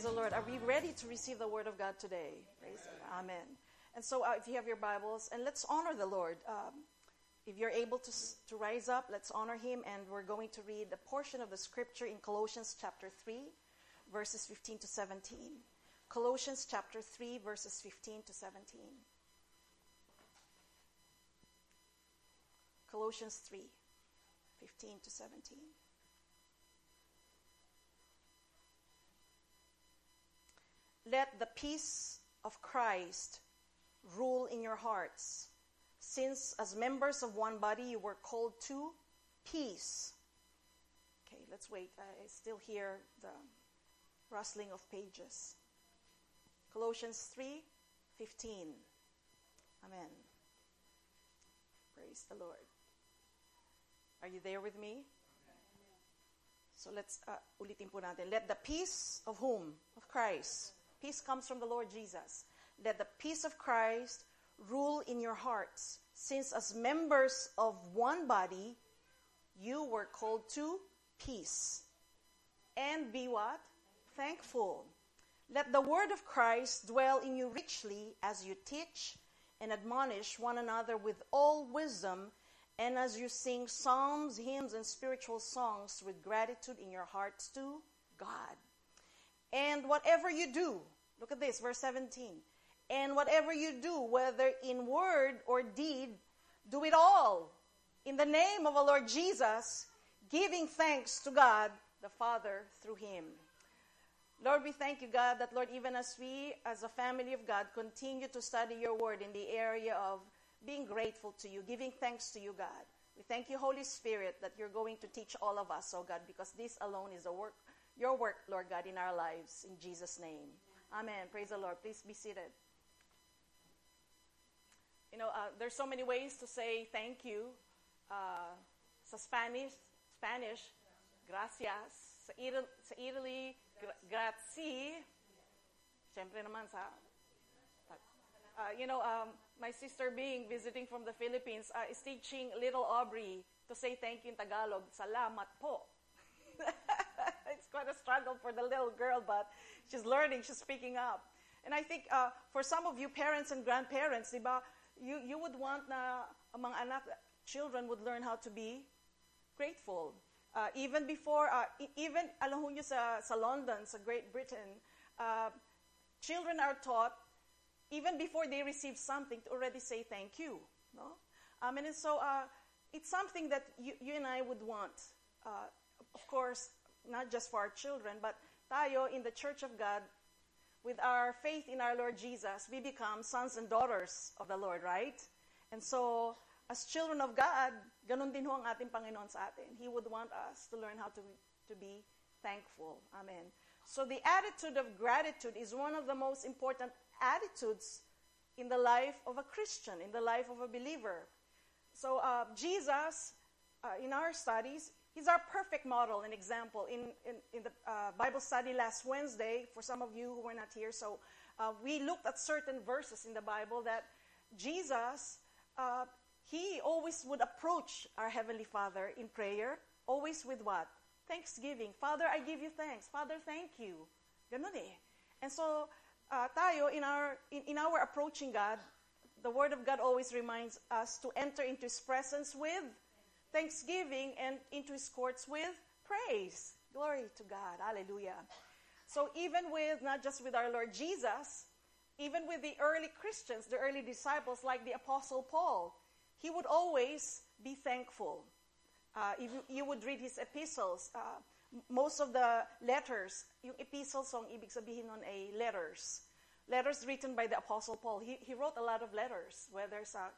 Praise the Lord. Are we ready to receive the word of God today? Praise God. Amen. And so if you have your Bibles, and let's honor the Lord. If you're able to rise up, let's honor him. And we're going to read a portion of the scripture in Colossians chapter 3, verses 15 to 17. Colossians chapter 3, verses 15 to 17. Colossians 3, 15 to 17. Let the peace of Christ rule in your hearts, since as members of one body you were called to peace. Okay, let's wait. I still hear the rustling of pages. Colossians 3:15. Amen. Praise the Lord. Are you there with me? So let's ulitin po natin. Let the peace of whom? Of Christ. Peace comes from the Lord Jesus. Let the peace of Christ rule in your hearts, since as members of one body, you were called to peace. And be what? Thankful. Let the word of Christ dwell in you richly as you teach and admonish one another with all wisdom, and as you sing psalms, hymns, and spiritual songs with gratitude in your hearts to God. And whatever you do, look at this, verse 17. And whatever you do, whether in word or deed, do it all in the name of our Lord Jesus, giving thanks to God the Father through him. Lord, we thank you, God, that, Lord, even as we, as a family of God, continue to study your word in the area of being grateful to you, giving thanks to you, God. We thank you, Holy Spirit, that you're going to teach all of us, oh God, because this alone is your work, Lord God, in our lives. In Jesus' name. Amen. Praise the Lord. Please be seated. You know, there's so many ways to say thank you. Sa Spanish, gracias. Sa Italy, grazie. Siyempre naman sa... my sister being visiting from the Philippines is teaching little Aubrey to say thank you in Tagalog. Salamat po. It's quite a struggle for the little girl, but she's learning, she's picking up. And I think for some of you parents and grandparents, diba, you would want na among anak, children would learn how to be grateful. Even before, even alam ho nyo sa London, sa Great Britain, children are taught even before they receive something to already say thank you. No? And so it's something that you and I would want. Of course, not just for our children, but tayo in the Church of God, with our faith in our Lord Jesus, we become sons and daughters of the Lord, right? And so, as children of God, ganun din ho ang ating Panginoon sa atin. He would want us to learn how to be thankful. Amen. So the attitude of gratitude is one of the most important attitudes in the life of a Christian, in the life of a believer. So Jesus, in our studies, he's our perfect model and example. In the Bible study last Wednesday, for some of you who were not here, so we looked at certain verses in the Bible that Jesus, he always would approach our Heavenly Father in prayer, always with what? Thanksgiving. Father, I give you thanks. Father, thank you. Ganun eh. And so, tayo, in our approaching God, the Word of God always reminds us to enter into His presence with thanksgiving and into His courts with praise. Glory to God. Hallelujah. So even with, not just with our Lord Jesus, even with the early Christians, the early disciples like the Apostle Paul, he would always be thankful. If you would read his epistles, most of the letters, yung epistles ang ibig sabihin nun ay letters. Letters written by the Apostle Paul. He wrote a lot of letters, whether sa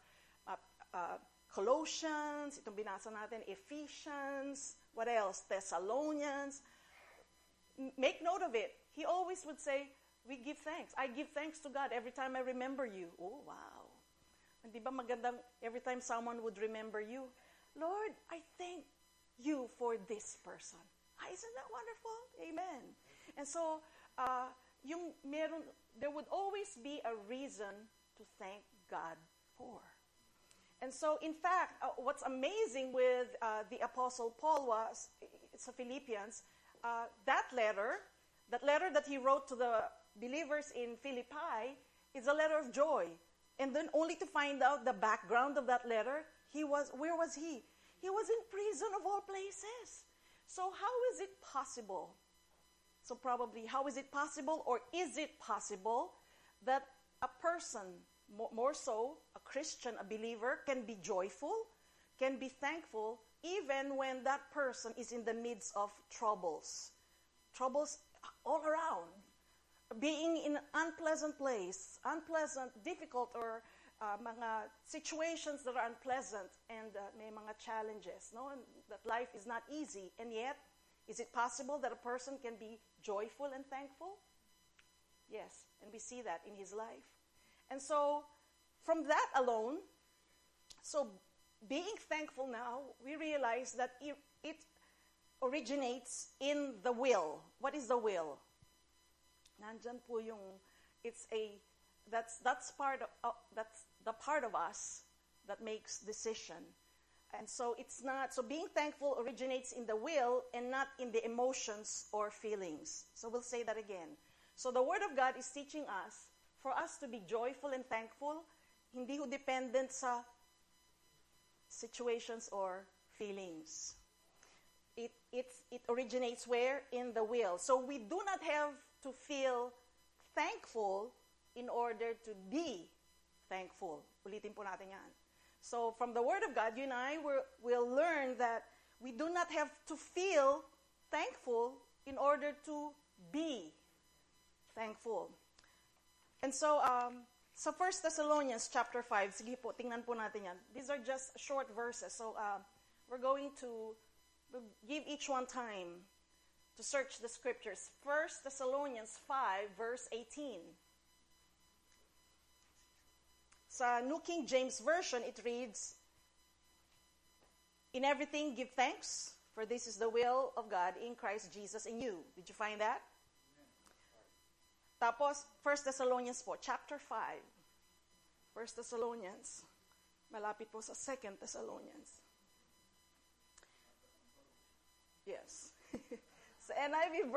Colossians, itong binasa natin, Ephesians, what else? Thessalonians. Make note of it. He always would say, we give thanks. I give thanks to God every time I remember you. Oh, wow. Hindi ba magandang every time someone would remember you? Lord, I thank you for this person. Isn't that wonderful? Amen. And so, there would always be a reason to thank God for. And so, in fact, what's amazing with the Apostle Paul was, it's a Philippians, that letter, That letter that he wrote to the believers in Philippi is a letter of joy. And then only to find out the background of that letter, where was he? He was in prison of all places. So how is it possible? So probably, how is it possible, or is it possible that a person, more so a Christian, a believer, can be joyful, can be thankful, even when that person is in the midst of troubles? Troubles all around. Being in an unpleasant place, unpleasant, difficult, or mga situations that are unpleasant, and may mga challenges, no? And that life is not easy. And yet, is it possible that a person can be joyful and thankful? Yes, and we see that in his life. And so, from that alone, so being thankful now, we realize that it originates in the will. What is the will? Nandyan po yung, that's the part of us that makes decision. And so so being thankful originates in the will and not in the emotions or feelings. So we'll say that again. So the Word of God is teaching us, for us to be joyful and thankful, hindi ho dependent sa situations or feelings. It originates where? In the will. So we do not have to feel thankful in order to be thankful. Ulitin po natin yan. So from the Word of God, you and I will learn that we do not have to feel thankful in order to be thankful. And so, sa 1 Thessalonians chapter 5, sige po, tingnan po natin yan. These are just short verses. So we're going to give each one time to search the scriptures. 1 Thessalonians 5, verse 18. Sa New King James Version, it reads, "In everything give thanks, for this is the will of God in Christ Jesus in you." Did you find that? Tapos, 1 Thessalonians po, chapter 5. 1 Thessalonians. Malapit po sa 2 Thessalonians. Yes. Sa NIV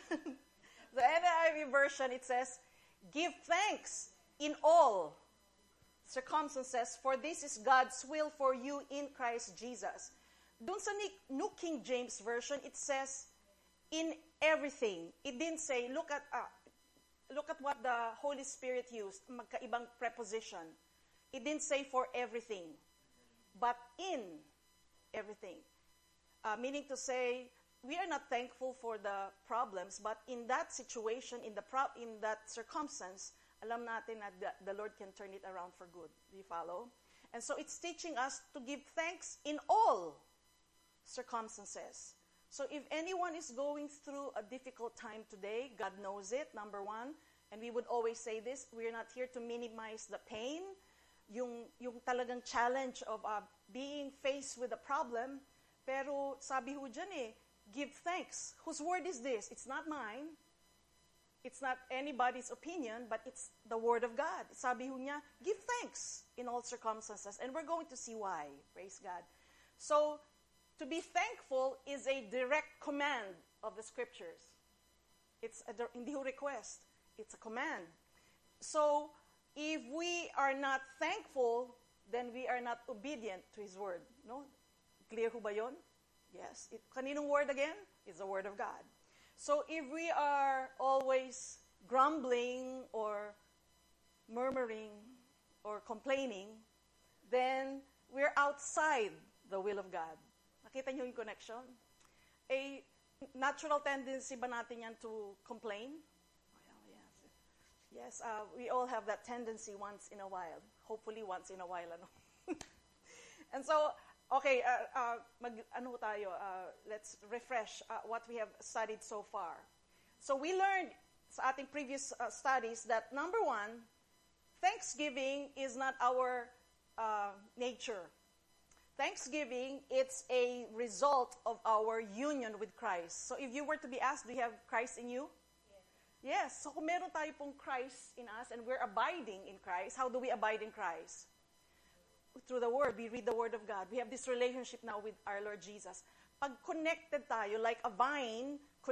version, it says, "Give thanks in all circumstances, for this is God's will for you in Christ Jesus." Doon sa New King James Version, it says, "In everything." It didn't say, look at what the Holy Spirit used, magkaibang preposition. It didn't say for everything, but in everything. Meaning to say, we are not thankful for the problems, but in that situation, in that circumstance, alam natin na the Lord can turn it around for good. Do you follow? And so it's teaching us to give thanks in all circumstances. So if anyone is going through a difficult time today, God knows it, number one. And we would always say this, we're not here to minimize the pain, yung talagang challenge of being faced with a problem. Pero sabi ho dyan give thanks. Whose word is this? It's not mine. It's not anybody's opinion, but it's the Word of God. Sabi ho niya, give thanks in all circumstances. And we're going to see why. Praise God. So, to be thankful is a direct command of the Scriptures. It's hindi ho request. It's a command. So, if we are not thankful, then we are not obedient to His Word. No? Clear ho ba yun? Yes. Kaninong Word again? It's the Word of God. So if we are always grumbling or murmuring or complaining, then we're outside the will of God. Nakita niyo yung connection? A natural tendency ba natin yan to complain? Oh, yes. Yes, we all have that tendency once in a while. Hopefully once in a while. Ano? And so, okay, let's refresh what we have studied so far. So we learned sa ating previous studies that number one, thanksgiving is not our nature. Thanksgiving, it's a result of our union with Christ. So if you were to be asked, do you have Christ in you? Yes. So kung meron tayo pong Christ in us and we're abiding in Christ, how do we abide in Christ? Through the Word. We read the Word of God. We have this relationship now with our Lord Jesus. Pag connected tayo, like a vine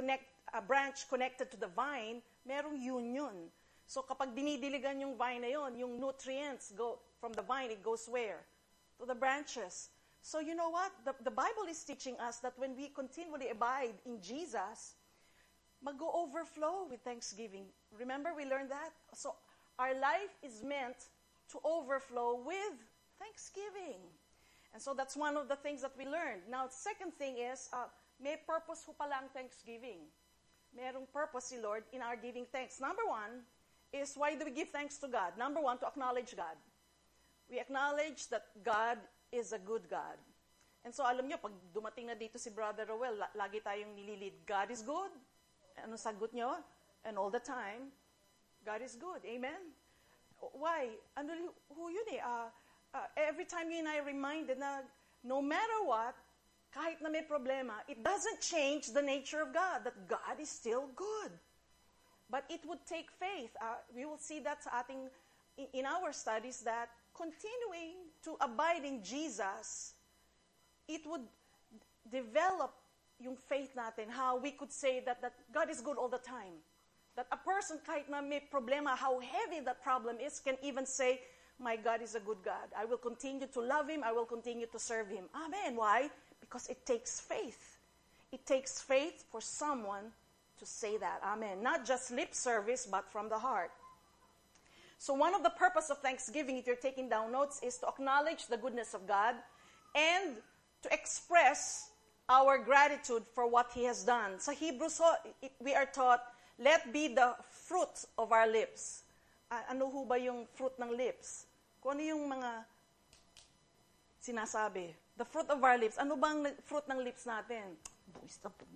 a branch connected to the vine, merong union. So kapag dinidiligan yung vine na yon, yung nutrients go from the vine, it goes where? To the branches. So you know what? The Bible is teaching us that when we continually abide in Jesus, mag-go overflow with thanksgiving. Remember, we learned that? So our life is meant to overflow with thanksgiving. And so that's one of the things that we learned. Now, second thing is, may purpose ho pala ang thanksgiving. Merong purpose si Lord in our giving thanks. Number one is, why do we give thanks to God? Number one, to acknowledge God. We acknowledge that God is a good God. And so alam nyo, pag dumating na dito si Brother Roel, lagi tayong nililid, God is good. Ano sagot nyo? And all the time, God is good. Amen? Why? Ano, who yun eh? Every time yun I reminded na no matter what, kahit na may problema, it doesn't change the nature of God, that God is still good. But it would take faith. We will see that sa ating, in our studies, that continuing to abide in Jesus, it would develop yung faith natin, how we could say that God is good all the time. That a person, kahit na may problema, how heavy that problem is, can even say, my God is a good God. I will continue to love Him. I will continue to serve Him. Amen. Why? Because it takes faith. It takes faith for someone to say that. Amen. Not just lip service, but from the heart. So one of the purpose of thanksgiving, if you're taking down notes, is to acknowledge the goodness of God and to express our gratitude for what He has done. Sa Hebrews, we are taught, let be the fruit of our lips. Ano ho ba yung fruit ng lips? Kung ano yung mga sinasabi. The fruit of our lips. Ano bang fruit ng lips natin? Buwis na po.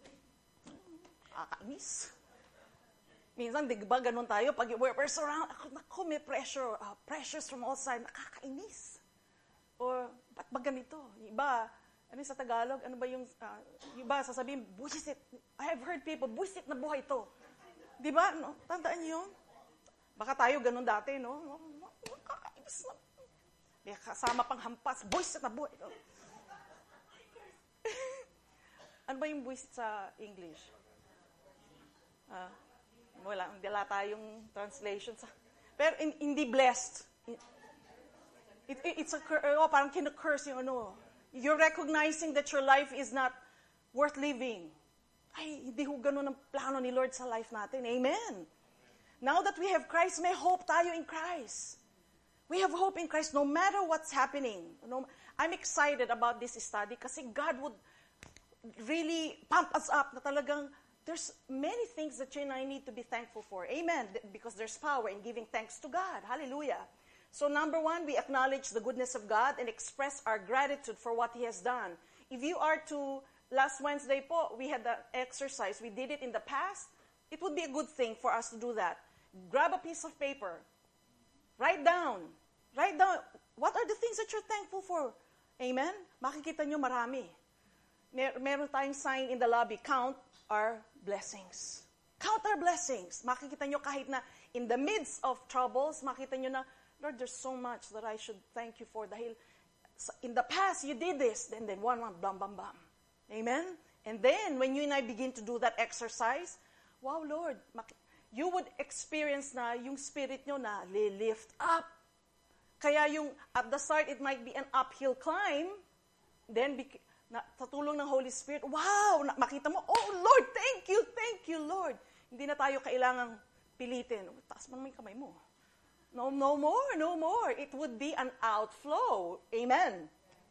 Kakainis. Minsan, di ba ganun tayo? Pag we're surrounded, ako may pressure. Pressures from all sides. Nakakainis. Or, ba't ba ganito? Iba, ano sa Tagalog? Ano ba yung, iba sasabihin, buwisit. I have heard people, buwisit na buhay to. Di ba? No? Tandaan niyo yun? Baka tayo ganun dati, no? Nakakainis na. May kasama pang hampas, buwisit na buhay to. Ano ba yung buwisit sa English? Wala tayong translation sa... Pero hindi blessed. It's a parang kina-curse yung ano. You're recognizing that your life is not worth living. Ay, hindi ho ganun ang plano ni Lord sa life natin. Amen. Now that we have Christ, may hope tayo in Christ. We have hope in Christ no matter what's happening. I'm excited about this study kasi God would really pump us up na talagang there's many things that you and I need to be thankful for. Amen. Because there's power in giving thanks to God. Hallelujah. So number one, we acknowledge the goodness of God and express our gratitude for what He has done. If you are to, last Wednesday po, we had the exercise. We did it in the past. It would be a good thing for us to do that. Grab a piece of paper. Write down. What are the things that you're thankful for? Amen? Makikita nyo marami. Meron tayong sign in the lobby. Count our blessings. Count our blessings. Makikita nyo kahit na in the midst of troubles, makita nyo na, Lord, there's so much that I should thank you for. Dahil in the past, you did this. Then one, blam, blam, blam. Amen? And then, when you and I begin to do that exercise, wow, Lord, you would experience na yung spirit nyo na lift up. Kaya yung, at the start, it might be an uphill climb. Then, sa tulong ng Holy Spirit, wow, makita mo, oh, Lord, thank you, Lord. Hindi na tayo kailangang pilitin. Taas mo naman yung kamay mo. No more. It would be an outflow. Amen.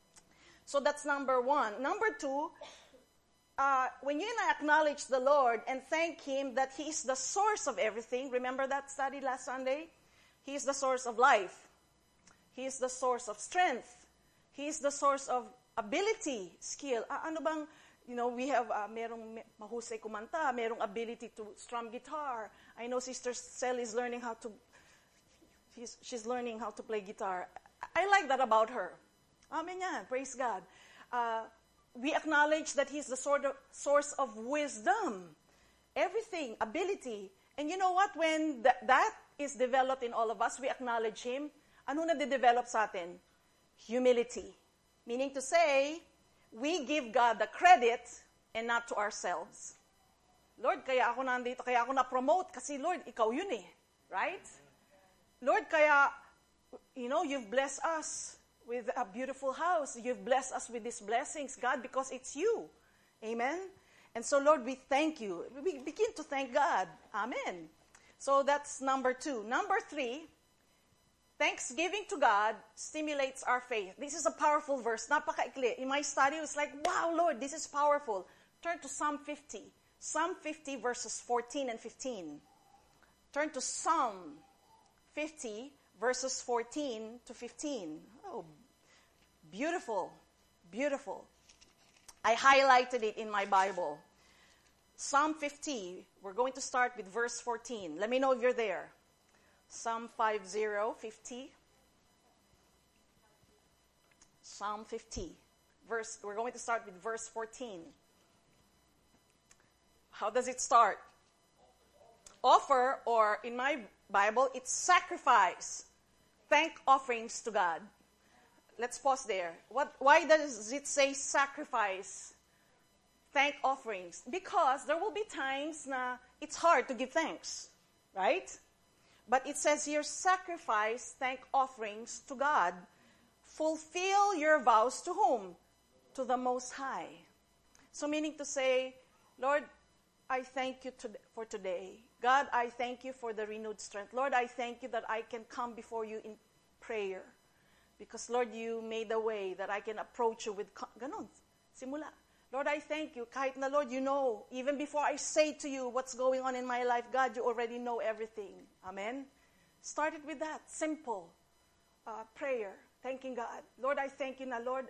So that's number one. Number two, when you and I acknowledge the Lord and thank Him that He is the source of everything, remember that study last Sunday? He is the source of life. He is the source of strength. He is the source of ability, skill. Ano bang, we have, merong mahusay kumanta, merong ability to strum guitar. I know Sister Sally is learning how to, she's learning how to play guitar. I like that about her. Amen yan. Praise God. We acknowledge that He's the source of wisdom. Everything, ability. And you know what? When that is developed in all of us, we acknowledge Him. Ano na de-develop sa atin? Humility. Meaning to say, we give God the credit and not to ourselves. Lord, kaya ako nandito, kaya ako na-promote, kasi Lord, ikaw yun eh. Right? Lord, kaya, you've blessed us with a beautiful house. You've blessed us with these blessings, God, because it's you. Amen? And so, Lord, we thank you. We begin to thank God. Amen. So that's number 2. Number 3, thanksgiving to God stimulates our faith. This is a powerful verse. Napakaikli. In my study, it was like, wow, Lord, this is powerful. Turn to Psalm 50. Psalm 50 verses 14 and 15. Turn to Psalm 50 verses 14 to 15. Oh, beautiful, beautiful. I highlighted it in my Bible. Psalm 50, we're going to start with verse 14. Let me know if you're there. Psalm 50. Psalm 50. We're going to start with verse 14. How does it start? Offer, or in my Bible, it's sacrifice. Thank offerings to God. Let's pause there. Why does it say sacrifice? Thank offerings? Because there will be times na it's hard to give thanks. Right? But it says here, sacrifice, thank offerings to God. Fulfill your vows to whom? To the Most High. So meaning to say, Lord, I thank you for today. God, I thank you for the renewed strength. Lord, I thank you that I can come before you in prayer. Because, Lord, you made a way that I can approach you with, ganon, simula. Lord, I thank you. Kahit na, Lord, you know, even before I say to you what's going on in my life, God, you already know everything. Amen? Start it with that simple prayer, thanking God. Lord, I thank you na, Lord,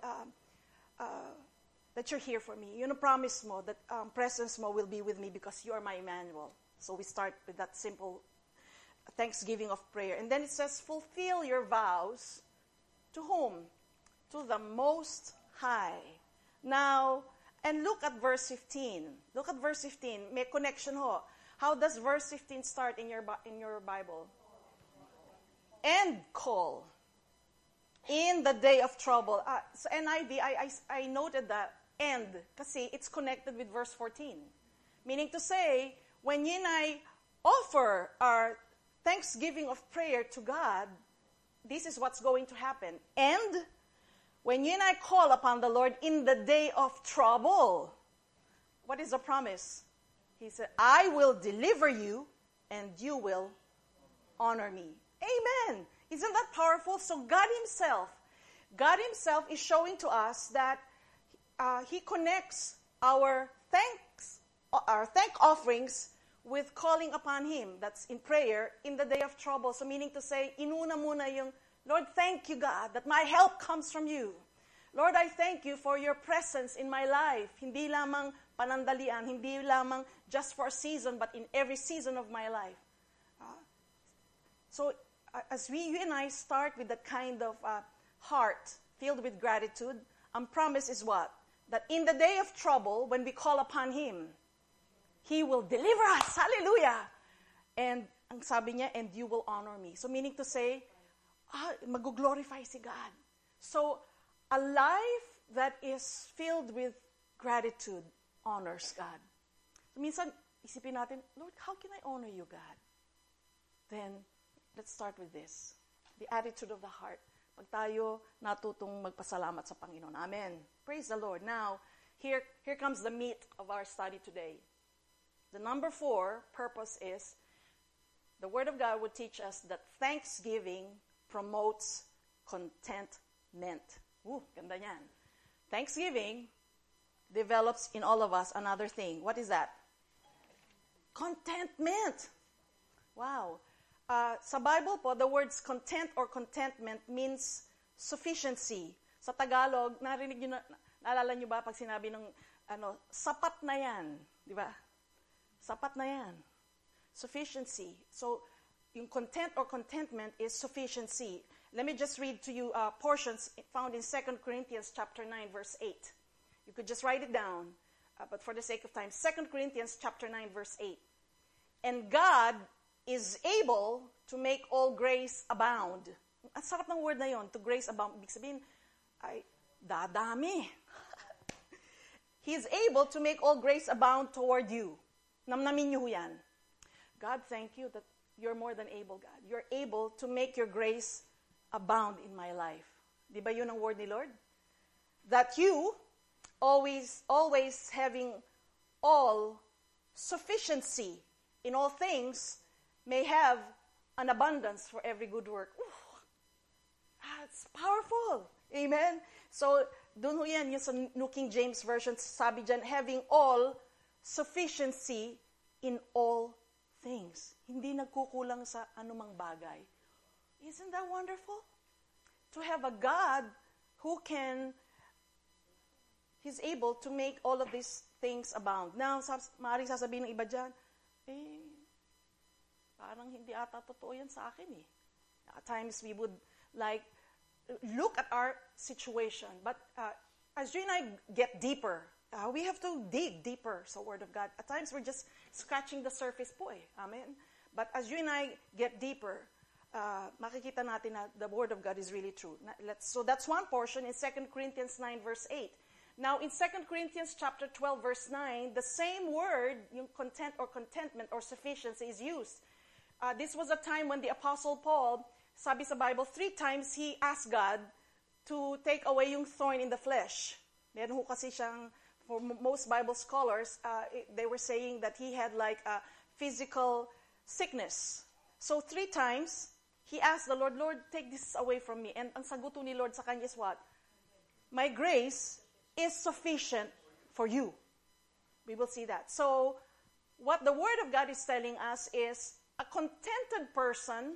that you're here for me. You know, promise mo that presence mo will be with me because you are my Emmanuel. So we start with that simple thanksgiving of prayer. And then it says, fulfill your vows to whom? To the Most High. Now, and look at verse 15. Look at verse 15. May connection ho. How does verse 15 start in your Bible? And call. In the day of trouble. So NIV, I noted that and kasi it's connected with verse 14. Meaning to say, when yun ay offer our thanksgiving of prayer to God, this is what's going to happen. And when you and I call upon the Lord in the day of trouble, what is the promise? He said, I will deliver you and you will honor me. Amen. Isn't that powerful? So God Himself is showing to us that He connects our thank offerings with calling upon Him. That's in prayer in the day of trouble. So meaning to say, inuna muna yung, Lord, thank you, God, that my help comes from you. Lord, I thank you for your presence in my life. Hindi lamang panandalian, hindi lamang just for a season, but in every season of my life. So as you and I start with that kind of heart filled with gratitude, promise is what? That in the day of trouble, when we call upon Him, He will deliver us. Hallelujah! And ang sabi niya, and you will honor me. So meaning to say, mag-glorify si God. So a life that is filled with gratitude honors God. So minsan, isipin natin, Lord, how can I honor you, God? Then, let's start with this. The attitude of the heart. Pag tayo natutong magpasalamat sa Panginoon. Amen. Praise the Lord. Now, here comes the meat of our study today. The number 4 purpose is, the Word of God would teach us that thanksgiving promotes contentment. Ooh, ganda niyan. Thanksgiving develops in all of us another thing. What is that? Contentment. Wow. Sa Bible po, the words content or contentment means sufficiency. Sa Tagalog, naalala nyo ba pag sinabi ng, sapat na yan. Di ba? Sapat na yan. Sufficiency. So, yung content or contentment is sufficiency. Let me just read to you portions found in 2 Corinthians chapter 9, verse 8. You could just write it down, but for the sake of time, 2 Corinthians chapter 9, verse 8. And God is able to make all grace abound. Ang sarap ng word na yon, to grace abound. Ibig sabihin, ay, dadami. He is able to make all grace abound toward you. Namnamin niyo yan. God, thank you that you're more than able, God. You're able to make your grace abound in my life. Di ba yun ang word ni Lord? That you, always having all sufficiency in all things, may have an abundance for every good work. Ooh, that's powerful. Amen? So, doon ho yan, yung sa New King James Version, sabi dyan, having all sufficiency in all things. Hindi nagkukulang sa anumang bagay. Isn't that wonderful? To have a God who He's able to make all of these things abound. Now, maaaring sasabihin ng iba dyan, parang hindi ata totoo yan sa akin eh. At times we would look at our situation. But as you and I get deeper, we have to dig deeper sa Word of God. At times we're just scratching the surface po eh. Amen? But as you and I get deeper, makikita natin na the Word of God is really true. So that's one portion in 2 Corinthians 9 verse 8. Now, in 2 Corinthians chapter 12, verse 9, the same word, yung content or contentment or sufficiency is used. This was a time when the Apostle Paul, sabi sa Bible, 3 times he asked God to take away yung thorn in the flesh. Meron ho kasi siyang, for most Bible scholars, they were saying that he had like a physical sickness. So 3 times, he asked the Lord, Lord, take this away from me. And ang sagot ni Lord sa kanya is what? My grace is sufficient for you. We will see that. So, what the Word of God is telling us is a contented person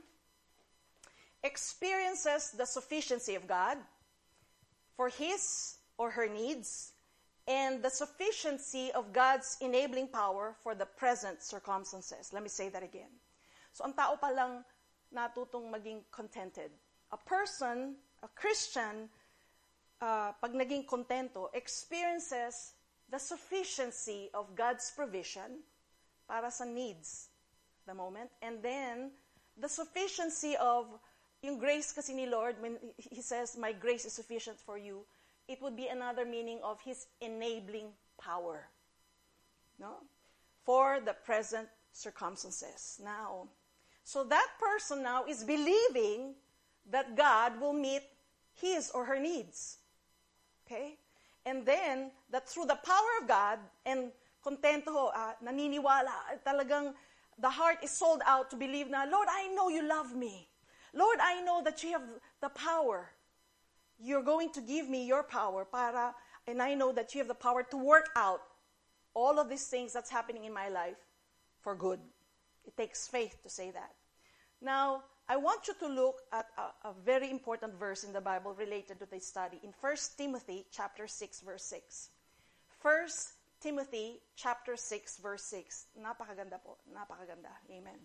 experiences the sufficiency of God for his or her needs and the sufficiency of God's enabling power for the present circumstances. Let me say that again. So, ang tao palang natutong maging contented. A person, a Christian, pag naging kontento, experiences the sufficiency of God's provision para sa needs, the moment, and then the sufficiency of yung grace kasi ni Lord, when He says, my grace is sufficient for you, it would be another meaning of His enabling power, no? For the present circumstances. Now, so that person now is believing that God will meet his or her needs. Okay? And then, that through the power of God, and kontento ho, naniniwala, talagang the heart is sold out to believe na, Lord, I know you love me. Lord, I know that you have the power. You're going to give me your power and I know that you have the power to work out all of these things that's happening in my life for good. It takes faith to say that. Now, I want you to look at a very important verse in the Bible related to this study in 1 Timothy chapter 6, verse 6. 1 Timothy chapter 6, verse 6. Napakaganda po. Napakaganda. Amen.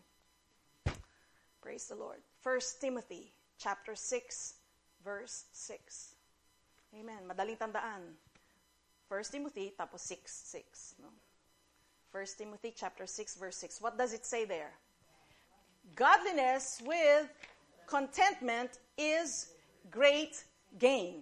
Praise the Lord. 1 Timothy chapter 6, verse 6. Amen. Madaling tandaan. 1 Timothy, tapos 6, 6. No? 1 Timothy chapter 6, verse 6. What does it say there? Godliness with contentment is great gain.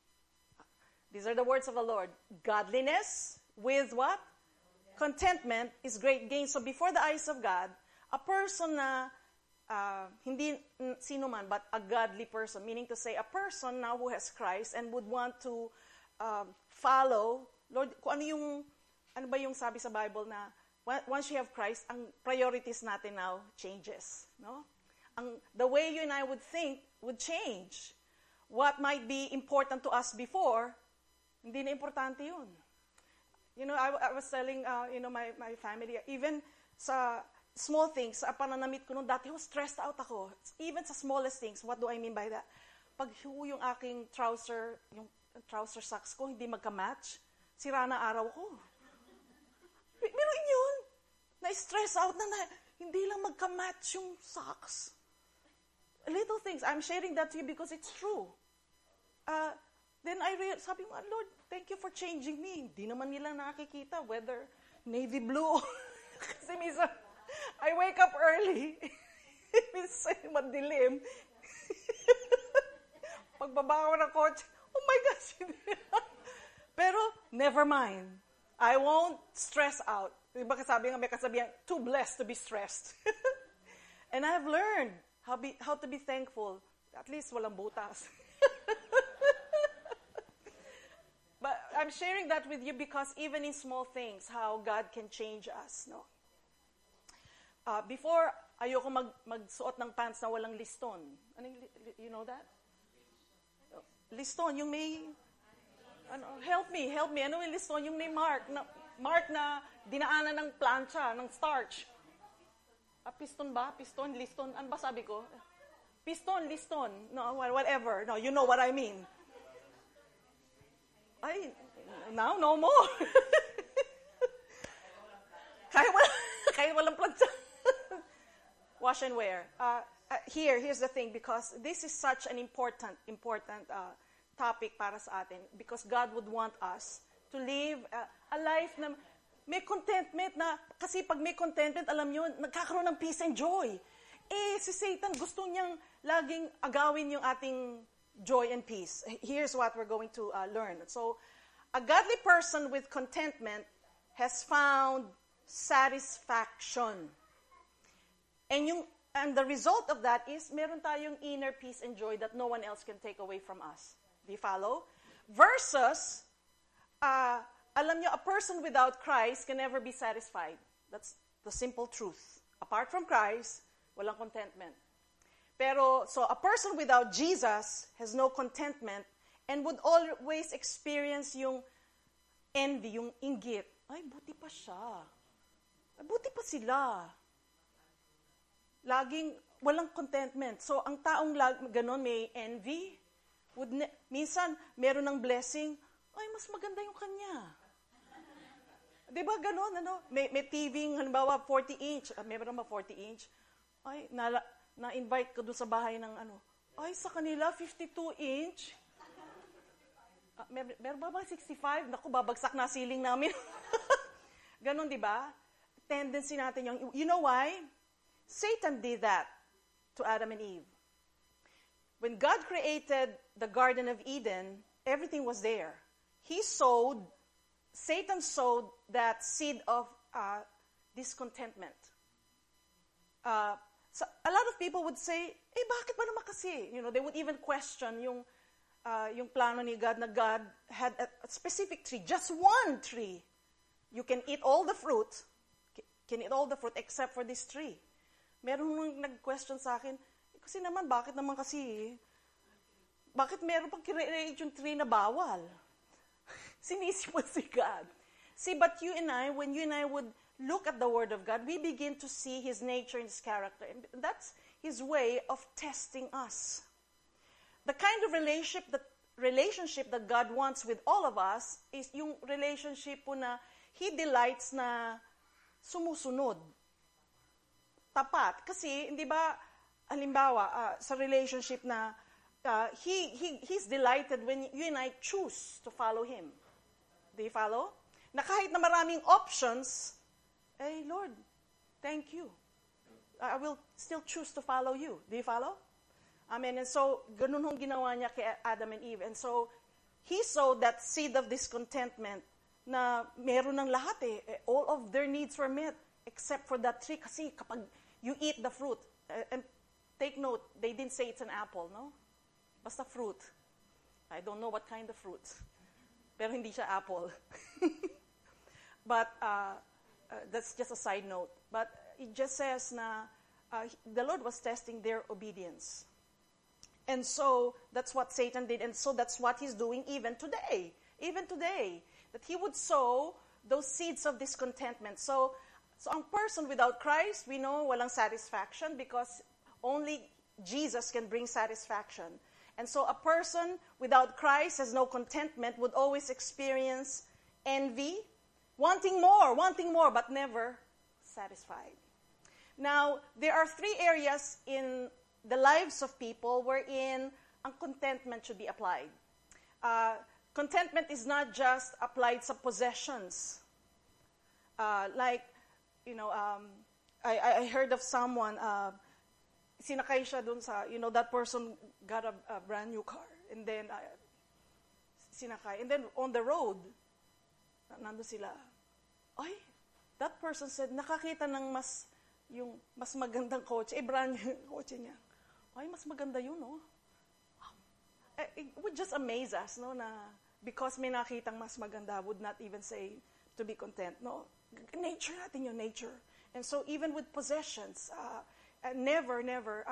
These are the words of the Lord. Godliness with what? Contentment is great gain. So before the eyes of God, a person na hindi sino man, but a godly person, meaning to say a person now who has Christ and would want to follow, Lord, ano ba yung sabi sa Bible na once you have Christ, ang priorities natin now changes, no? The way you and I would think would change. What might be important to us before, hindi na importante yun. You know, I was telling, my family, even sa small things, sa pananamit ko nung dati, stressed out ako. Even sa smallest things, what do I mean by that? Pag yung aking trouser socks ko, hindi magka-match, sira na araw ko. Meron yun. Na-stress out na hindi lang magka-match yung socks. Little things. I'm sharing that to you because it's true. Then sabi mo, Lord, thank you for changing me. Hindi naman nila nakikita whether navy blue. Kasi minsan, I wake up early. Minsan, madilim. Pagbaba ko ng kotse, oh my gosh. Pero, never mind. I won't stress out. Diba may kasabihan, too blessed to be stressed. And I have learned how to be thankful. At least walang butas. But I'm sharing that with you because even in small things, how God can change us. No? Before, ayoko magsuot ng pants na walang liston. You know that? Liston, yung may... help me. Ano yung liston? Yung may mark na dinaanan ng plancha, ng starch. Piston ba? Piston? Liston? Ano ba sabi ko? Piston, liston. No, whatever. No, you know what I mean. Ay, now, no more. kahit walang plancha. Wash and wear. Here's the thing, because this is such an important topic para sa atin, because God would want us to live a life na may contentment na, kasi pag may contentment, alam nyo, nagkakaroon ng peace and joy. Si Satan, gusto niyang laging agawin yung ating joy and peace. Here's what we're going to learn. So, a godly person with contentment has found satisfaction. And the result of that is meron tayong inner peace and joy that no one else can take away from us. Do you follow? Versus, alam nyo, a person without Christ can never be satisfied. That's the simple truth. Apart from Christ, walang contentment. Pero, so a person without Jesus has no contentment and would always experience yung envy, yung inggit. Ay, buti pa siya. Ay, buti pa sila. Laging walang contentment. So, ang taong ganon may envy, minsan, meron ng blessing, ay, mas maganda yung kanya. Diba ganon, ano? May TV, halimbawa, 40-inch. Meron ba 40-inch? Ay, na-invite ko doon sa bahay ng ay, sa kanila, 52-inch. Meron ba 65? Naku, babagsak na ceiling namin. Ganon, di ba? Tendency natin yung, you know why? Satan did that to Adam and Eve. When God created the Garden of Eden, everything was there. Satan sowed that seed of discontentment. So a lot of people would say, bakit ba naman kasi? They would even question yung plano ni God na God had a specific tree, just one tree. You can eat all the fruit, except for this tree. Meron nag-question sa akin, kasi naman, bakit meron pang create yung tree na bawal? Sinisip mo si God. See, but when you and I would look at the Word of God, we begin to see His nature and His character. And that's His way of testing us. The kind of relationship that God wants with all of us is yung relationship po na He delights na sumusunod. Tapat. Kasi, hindi ba, halimbawa, sa relationship na He's delighted when you and I choose to follow Him. Do you follow? Na kahit na maraming options, Lord, thank you. I will still choose to follow you. Do you follow? Amen. And so, ganun hong ginawa niya kay Adam and Eve. And so, He sowed that seed of discontentment na meron ng lahat all of their needs were met except for that tree. Kasi kapag you eat the fruit, and take note, they didn't say it's an apple, no? Basta fruit. I don't know what kind of fruit. Pero hindi siya apple. But, that's just a side note. But it just says na the Lord was testing their obedience. And so that's what Satan did. And so that's what he's doing even today. Even today. That he would sow those seeds of discontentment. So a person without Christ, we know walang satisfaction because only Jesus can bring satisfaction. And so a person without Christ has no contentment, would always experience envy, wanting more, but never satisfied. Now, there are 3 areas in the lives of people wherein ang contentment should be applied. Contentment is not just applied sa possessions. I heard of someone, sinakay siya dun sa, that person got a brand new car. And then, sinakay. And then, on the road, nandun sila, ay, that person said, nakakita ng yung mas magandang kotse, brand new yung kotse niya. Ay, mas maganda yun, no? It would just amaze us, no, na because may nakitang mas maganda, would not even say to be content, no? Nature natin yung nature. And so even with possessions, never,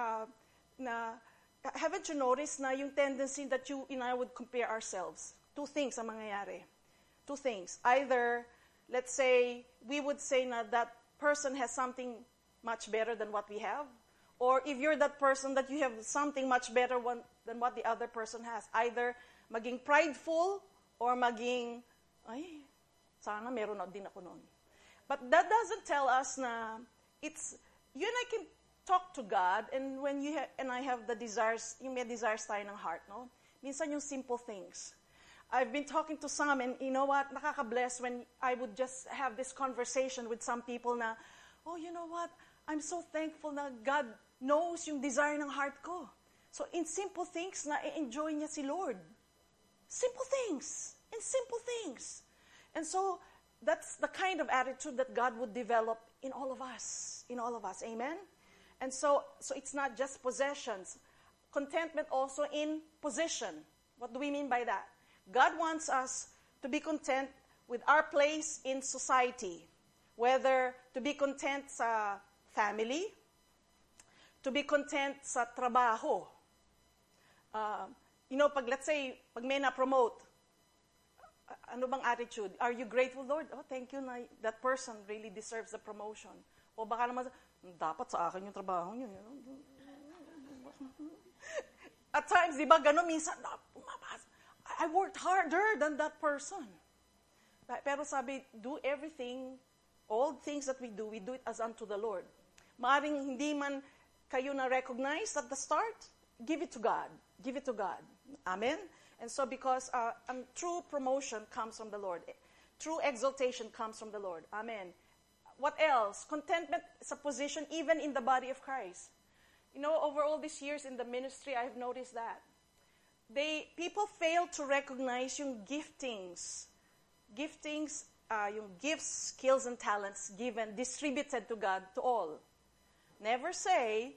haven't you noticed na yung tendency that you and I would compare ourselves? Two things ang mangyayari. Two things. Either, let's say, we would say na that person has something much better than what we have. Or if you're that person that you have something much better than what the other person has. Either maging prideful or maging, ay, sana meron na din ako nun. But that doesn't tell us na it's, you and I can talk to God, and when you and I have the desires, yung may desires tayo ng heart, no? Minsan yung simple things. I've been talking to some, and you know what, nakaka-bless when I would just have this conversation with some people na, oh, you know what, I'm so thankful na God knows yung desire ng heart ko. So in simple things, na-enjoy niya si Lord. Simple things. In simple things. And so, that's the kind of attitude that God would develop in all of us. In all of us. Amen? And so it's not just possessions. Contentment also in position. What do we mean by that? God wants us to be content with our place in society. Whether to be content sa family, to be content sa trabaho. Let's say, pag may na-promote, ano bang attitude? Are you grateful, Lord? Oh, thank you na that person really deserves the promotion. O baka naman, dapat sa akin yung trabaho niyo. At times, di ba, gano'n minsan, I worked harder than that person. Pero sabi, do everything, all things that we do it as unto the Lord. Maaring hindi man kayo na-recognize at the start, give it to God. Give it to God. Amen? And so because true promotion comes from the Lord. True exaltation comes from the Lord. Amen. What else? Contentment is a position even in the body of Christ. Over all these years in the ministry, I've noticed that. People fail to recognize yung giftings. Giftings, yung gifts, skills, and talents given, distributed to God, to all. Never say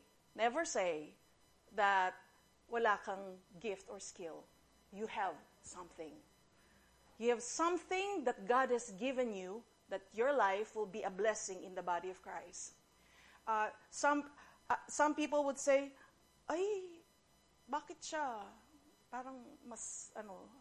that wala kang gift or skill. You have something. You have something that God has given you that your life will be a blessing in the body of Christ. Some people would say, ay, bakit siya parang mas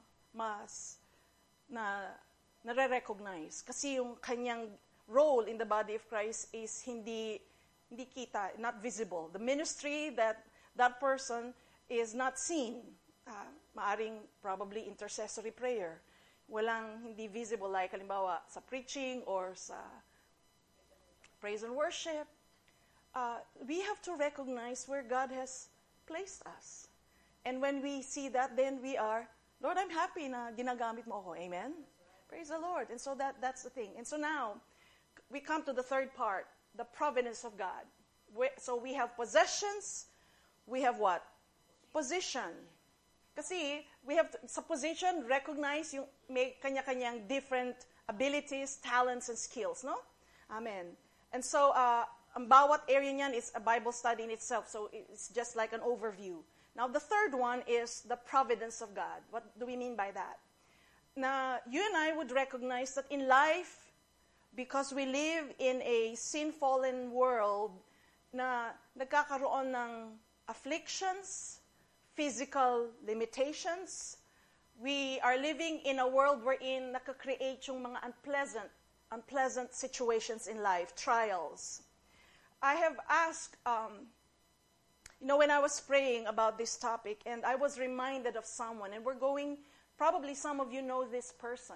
nare-recognize? Kasi yung kanyang role in the body of Christ is hindi kita, not visible. The ministry that person is not seen. Maaring probably intercessory prayer. Walang hindi visible, like halimbawa sa preaching or sa praise and worship. We have to recognize where God has placed us. And when we see that, then we are, Lord, I'm happy na ginagamit mo ako. Amen? Praise the Lord. And so that's the thing. And so now, we come to the third part, the providence of God. So we have possessions, we have what? Position. Kasi we have to, sa position, recognize yung may kanya-kanyang different abilities, talents, and skills, no? Amen. And so, ang bawat area niyan is a Bible study in itself, so it's just like an overview. Now, the third one is the providence of God. What do we mean by that? Na you and I would recognize that in life, because we live in a sin-fallen world, na nagkakaroon ng afflictions, physical limitations. We are living in a world wherein nakakreate yung mga unpleasant situations in life, trials. I have asked, when I was praying about this topic, and I was reminded of someone, and probably some of you know this person.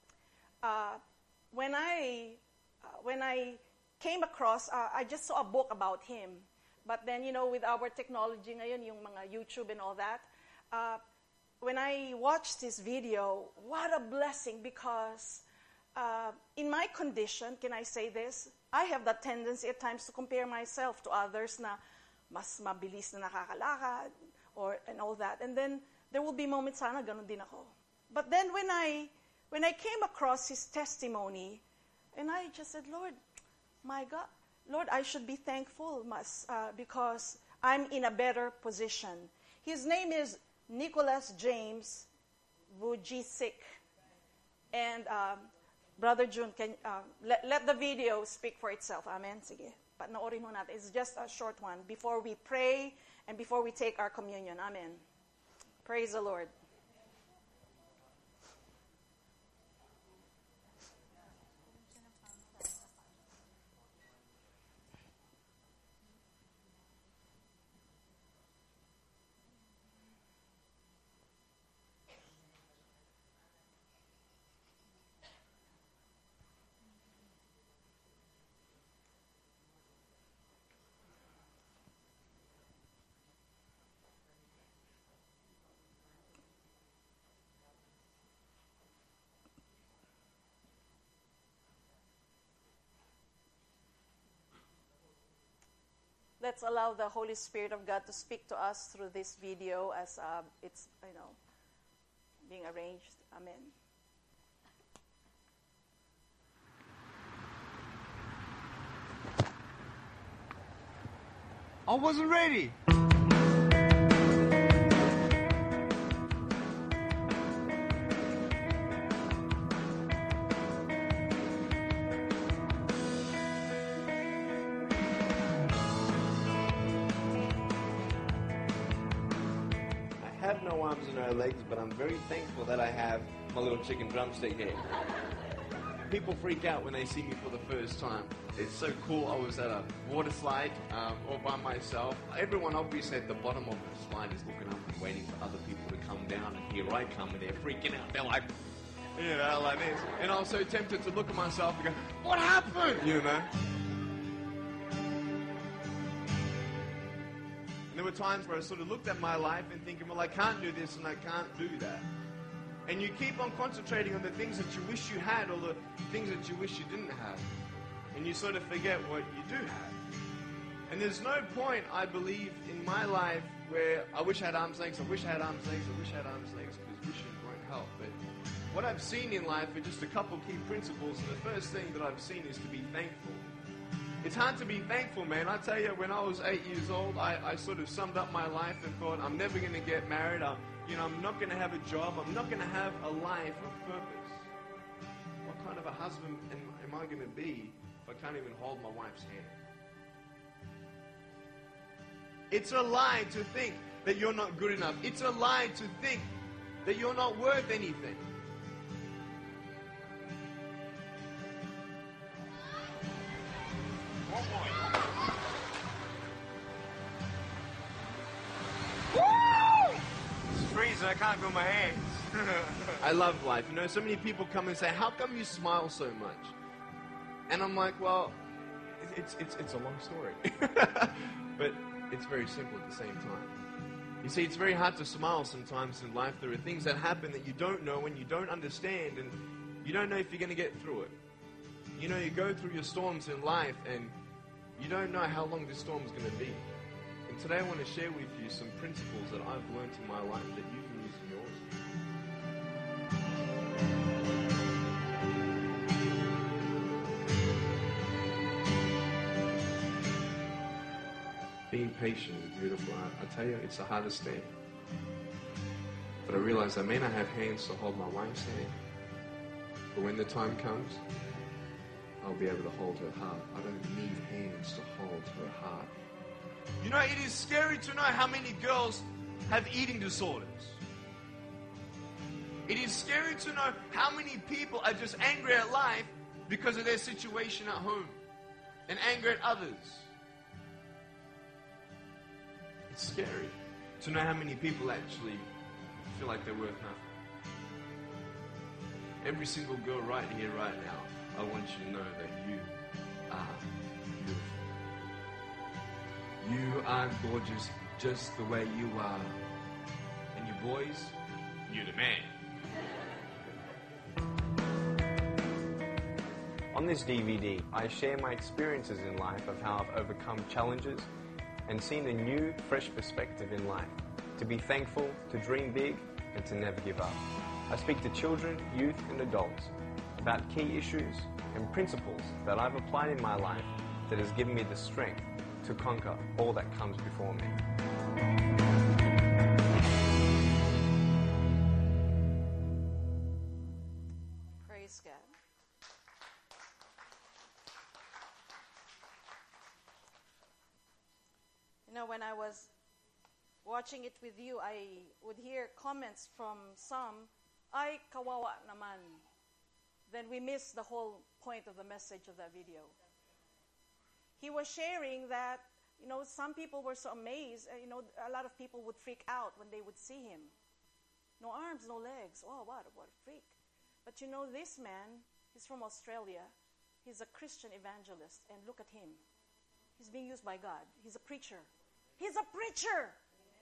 When I came across, I just saw a book about him. But then, with our technology ngayon, yung mga YouTube and all that, when I watched this video, what a blessing, because in my condition, can I say this? I have that tendency at times to compare myself to others na mas mabilis na nakakalakad and all that. And then there will be moments sana ganun din ako. But then when I came across his testimony, And I just said, Lord, my God, Lord, I should be thankful because I'm in a better position. His name is Nicholas James Vujicic. And Brother June, can let the video speak for itself. Amen. Sige. Panoorin mo natin. It's just a short one before we pray and before we take our communion. Amen. Praise the Lord. Let's allow the Holy Spirit of God to speak to us through this video as it's, being arranged. Amen. I wasn't ready. I have no arms and no legs, but I'm very thankful that I have my little chicken drumstick here. People freak out when they see me for the first time. It's so cool. I was at a water slide all by myself. Everyone obviously at the bottom of the slide is looking up and waiting for other people to come down, and here I come and they're freaking out. They're like, like this. And I was so tempted to look at myself and go, what happened? There were times where I sort of looked at my life and thinking, well, I can't do this and I can't do that. And you keep on concentrating on the things that you wish you had or the things that you wish you didn't have. And you sort of forget what you do have. And there's no point, I believe, in my life where I wish I had arms, legs, I wish I had arms, legs, I wish I had arms, legs, because wishing won't help. But what I've seen in life are just a couple key principles. And the first thing that I've seen is to be thankful. It's hard to be thankful, man. I tell you, when I was 8 years old, I sort of summed up my life and thought, I'm never going to get married. I'm not going to have a job. I'm not going to have a life of purpose. What kind of a husband am I going to be if I can't even hold my wife's hand? It's a lie to think that you're not good enough. It's a lie to think that you're not worth anything. I can't feel my hands. I love life. So many people come and say, how come you smile so much? And I'm like, well, it's a long story. But it's very simple at the same time. You see, it's very hard to smile sometimes in life. There are things that happen that you don't know and you don't understand, and you don't know if you're going to get through it. You go through your storms in life and you don't know how long this storm is going to be. And today I want to share with you some principles that I've learned in my life that you can use in yours. Being patient is beautiful. I tell you, it's the hardest thing. But I realize I may not have hands to hold my wife's hand, but when the time comes, I'll be able to hold her heart. I don't need hands to hold her heart. It is scary to know how many girls have eating disorders. It is scary to know how many people are just angry at life because of their situation at home and angry at others. It's scary to know how many people actually feel like they're worth nothing. Every single girl right here, right now, I want you to know that you are beautiful. You are gorgeous just the way you are. And you boys, you're the man. On this DVD, I share my experiences in life of how I've overcome challenges and seen a new, fresh perspective in life. To be thankful, to dream big, and to never give up. I speak to children, youth, and adults about key issues and principles that I've applied in my life that has given me the strength to conquer all that comes before me. Praise God. You know, when I was watching it with you, I would hear comments from some, ay, kawawa naman. Then we missed the whole point of the message of that video. He was sharing that, you know, some people were so amazed. You know, a lot of people would freak out when they would see him. No arms, no legs. Oh, what a freak. But you know, this man, he's from Australia. He's a Christian evangelist. And look at him. He's being used by God. He's a preacher. He's a preacher!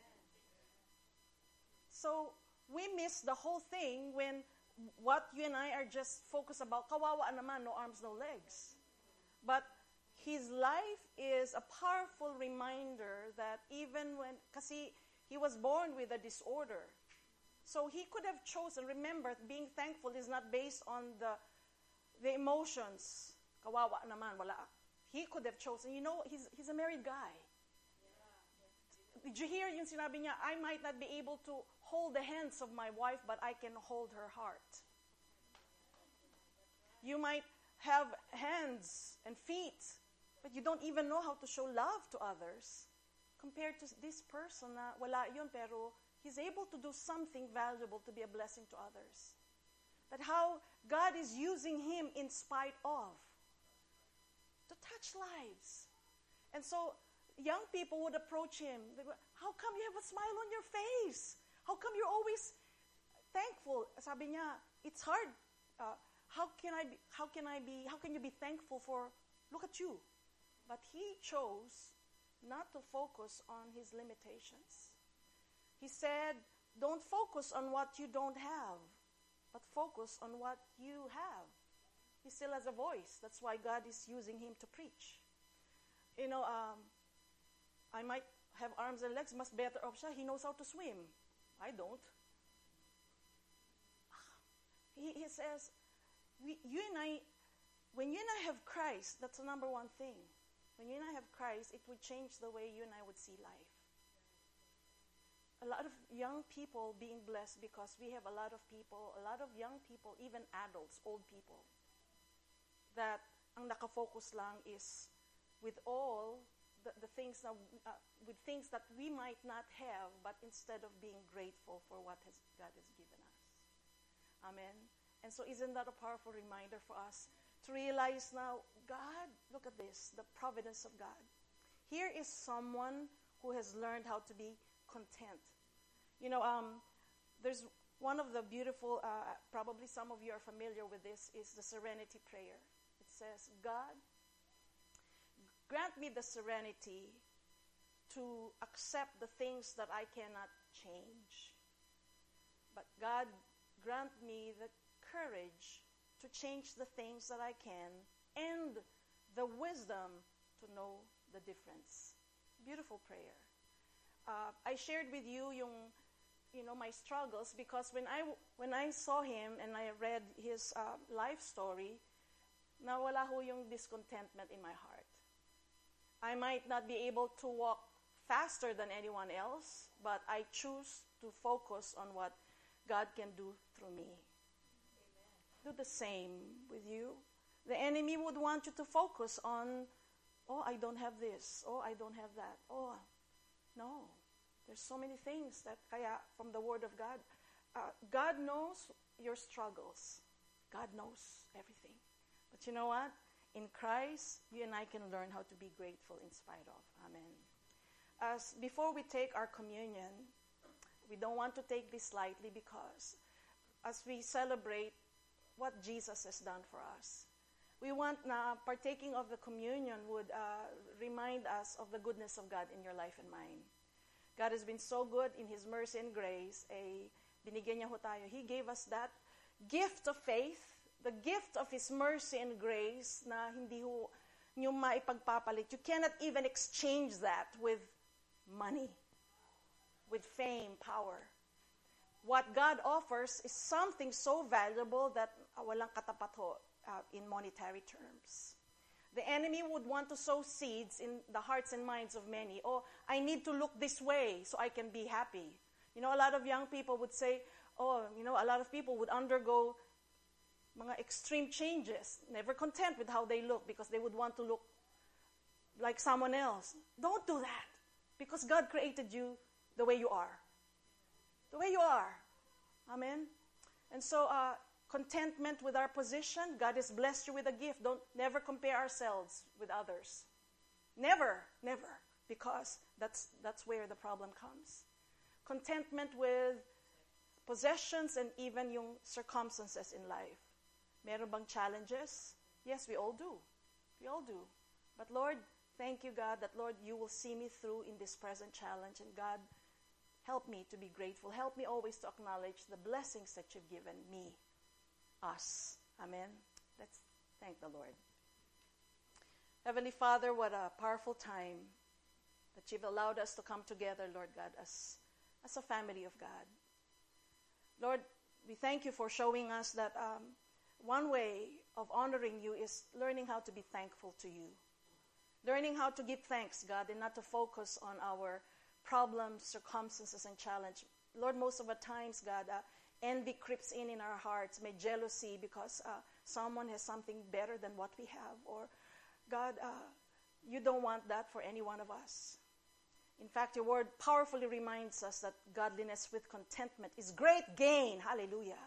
So we miss the whole thing when what you and I are just focused about, kawawa naman, no arms, no legs. But his life is a powerful reminder that even when, kasi he was born with a disorder. So he could have chosen, remember, being thankful is not based on the emotions. Kawawa naman, wala. He could have chosen, you know, he's a married guy. Did you hear yung sinabi niya, I might not be able to hold the hands of my wife, but I can hold her heart. You might have hands and feet, but you don't even know how to show love to others. Compared to this person na wala yun, pero he's able to do something valuable to be a blessing to others. That how God is using him in spite of to touch lives. And so young people would approach him. They would, how come you have a smile on your face? How come you're always thankful? Sabi niya, it's hard. How can you be thankful for, look at you. But he chose not to focus on his limitations. He said, don't focus on what you don't have, but focus on what you have. He still has a voice. That's why God is using him to preach. You know, I might have arms and legs, much better off siya. He knows how to swim. I don't. He says, when you and I have Christ, that's the number one thing. When you and I have Christ, it would change the way you and I would see life. A lot of young people being blessed because we have a lot of young people, even adults, old people, that ang nakafocus lang is with all the things that, with things that we might not have, but instead of being grateful for what God has given us. Amen. And so isn't that a powerful reminder for us to realize now, God, look at this, the providence of God. Here is someone who has learned how to be content. You know, there's one of the beautiful, probably some of you are familiar with this, is the serenity prayer. It says, God, grant me the serenity to accept the things that I cannot change. But God, grant me the courage to change the things that I can and the wisdom to know the difference. Beautiful prayer. I shared with you my struggles because when I saw him and I read his life story, nawala ho yung discontentment in my heart. I might not be able to walk faster than anyone else, but I choose to focus on what God can do through me. Amen. Do the same with you. The enemy would want you to focus on, oh, I don't have this. Oh, I don't have that. Oh, no. There's so many things that, kaya from the Word of God, God knows your struggles. God knows everything. But you know what? In Christ, you and I can learn how to be grateful in spite of. Amen. Before we take our communion, we don't want to take this lightly because as we celebrate what Jesus has done for us, we want na partaking of the communion would remind us of the goodness of God in your life and mine. God has been so good in His mercy and grace. Binigyan niya ho tayo. He gave us that gift of faith, the gift of His mercy and grace na hindi ho niyo maipagpapalit. You cannot even exchange that with money, with fame, power. what God offers is something so valuable that walang katapat ho in monetary terms. The enemy would want to sow seeds in the hearts and minds of many. Oh, I need to look this way so I can be happy. You know, a lot of young people would say, oh, you know, a lot of people would undergo mga extreme changes, never content with how they look because they would want to look like someone else. Don't do that, because God created you the way you are. The way you are. Amen? And so, contentment with our position. God has blessed you with a gift. Never compare ourselves with others. Never, because that's where the problem comes. Contentment with possessions and even yung circumstances in life. Meron bang challenges? Yes, we all do. We all do. But Lord, thank you, God, that Lord, you will see me through in this present challenge. And God, help me to be grateful. Help me always to acknowledge the blessings that you've given me, us. Amen. Let's thank the Lord. Heavenly Father, what a powerful time that you've allowed us to come together, Lord God, as a family of God. Lord, we thank you for showing us that one way of honoring you is learning how to be thankful to you. Learning how to give thanks, God, and not to focus on our problems, circumstances, and challenge. Lord, most of the times, God, envy creeps in our hearts, may jealousy because someone has something better than what we have. Or, God, you don't want that for any one of us. In fact, your word powerfully reminds us that godliness with contentment is great gain. Hallelujah.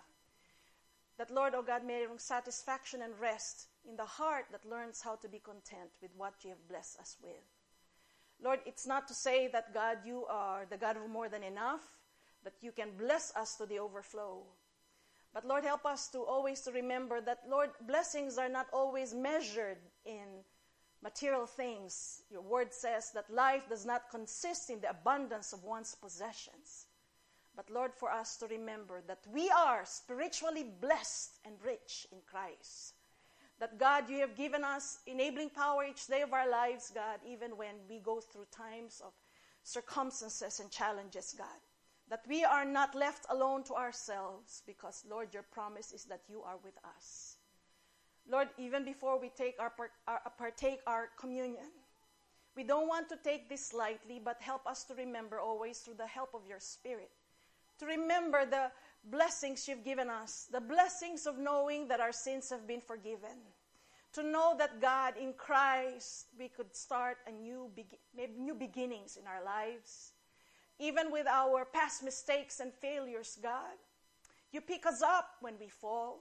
That, Lord, oh God, may satisfaction and rest in the heart that learns how to be content with what you have blessed us with. Lord, it's not to say that, God, you are the God of more than enough, that you can bless us to the overflow. But, Lord, help us to always to remember that, Lord, blessings are not always measured in material things. Your word says that life does not consist in the abundance of one's possessions. But, Lord, for us to remember that we are spiritually blessed and rich in Christ. That, God, you have given us enabling power each day of our lives, God, even when we go through times of circumstances and challenges, God. That we are not left alone to ourselves because, Lord, your promise is that you are with us. Lord, even before we partake our communion, we don't want to take this lightly, but help us to remember always through the help of your Spirit. To remember the blessings you've given us, the blessings of knowing that our sins have been forgiven. To know that, God, in Christ, we could start a new beginnings in our lives. Even with our past mistakes and failures, God, you pick us up when we fall.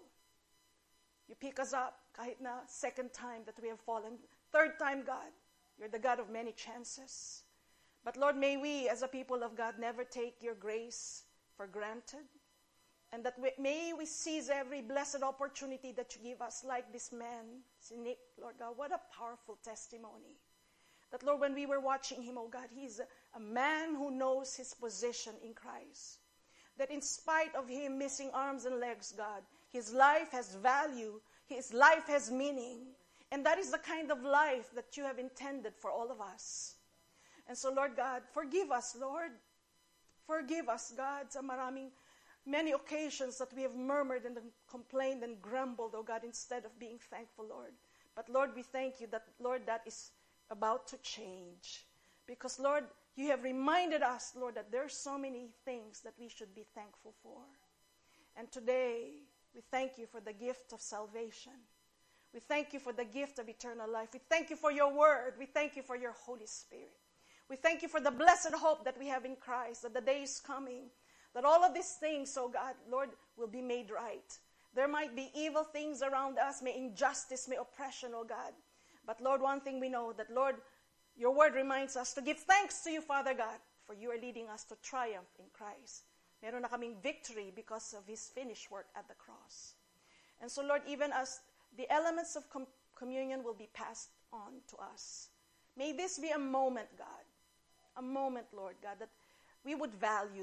You pick us up kahit na second time that we have fallen. Third time, God, you're the God of many chances. But, Lord, may we as a people of God never take your grace for granted. And that may we seize every blessed opportunity that you give us, like this man, Nick, Lord God. What a powerful testimony. That, Lord, when we were watching him, oh God, he's a man who knows his position in Christ. That in spite of him missing arms and legs, God, his life has value, his life has meaning. And that is the kind of life that you have intended for all of us. And so, Lord God, forgive us, Lord. Forgive us, God, sa many occasions that we have murmured and complained and grumbled, oh God, instead of being thankful, Lord. But, Lord, we thank you that, Lord, that is about to change. Because, Lord, you have reminded us, Lord, that there are so many things that we should be thankful for. And today, we thank you for the gift of salvation. We thank you for the gift of eternal life. We thank you for your word. We thank you for your Holy Spirit. We thank you for the blessed hope that we have in Christ, that the day is coming, that all of these things, oh God, Lord, will be made right. There might be evil things around us, may injustice, may oppression, oh God. But, Lord, one thing we know, that, Lord, your word reminds us to give thanks to you, Father God, for you are leading us to triumph in Christ. Meron na kaming victory because of his finished work at the cross. And so, Lord, even as the elements of communion will be passed on to us, may this be a moment, God, a moment, Lord God, that we would value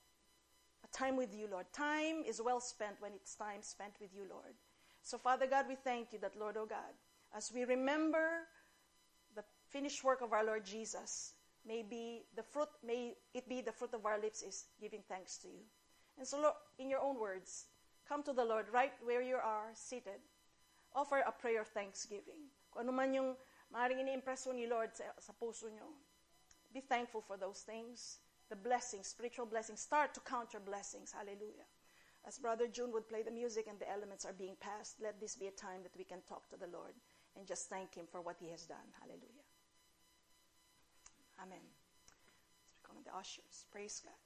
a time with you, Lord. Time is well spent when it's time spent with you, Lord. So, Father God, we thank you that, Lord, oh God, as we remember the finished work of our Lord Jesus, may it be the fruit of our lips is giving thanks to you. And so, Lord, in your own words, come to the Lord right where you are seated. Offer a prayer of thanksgiving. Kung ano man yung maaaring ini-impreso ni Lord sa puso nyo, be thankful for those things. The blessings, spiritual blessings. Start to count your blessings. Hallelujah. As Brother June would play the music and the elements are being passed, let this be a time that we can talk to the Lord and just thank Him for what He has done. Hallelujah. Amen. Let's call on the ushers. Praise God.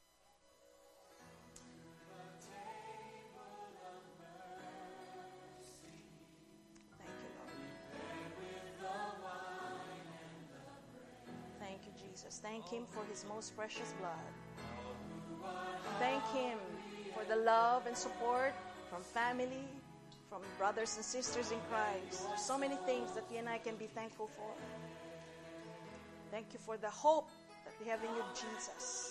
Thank you, Lord. Thank you, Jesus. Thank Him for His most precious blood. Thank Him for the love and support from family, from brothers and sisters in Christ. There's so many things that you and I can be thankful for. Thank you for the hope that we have in you, Jesus.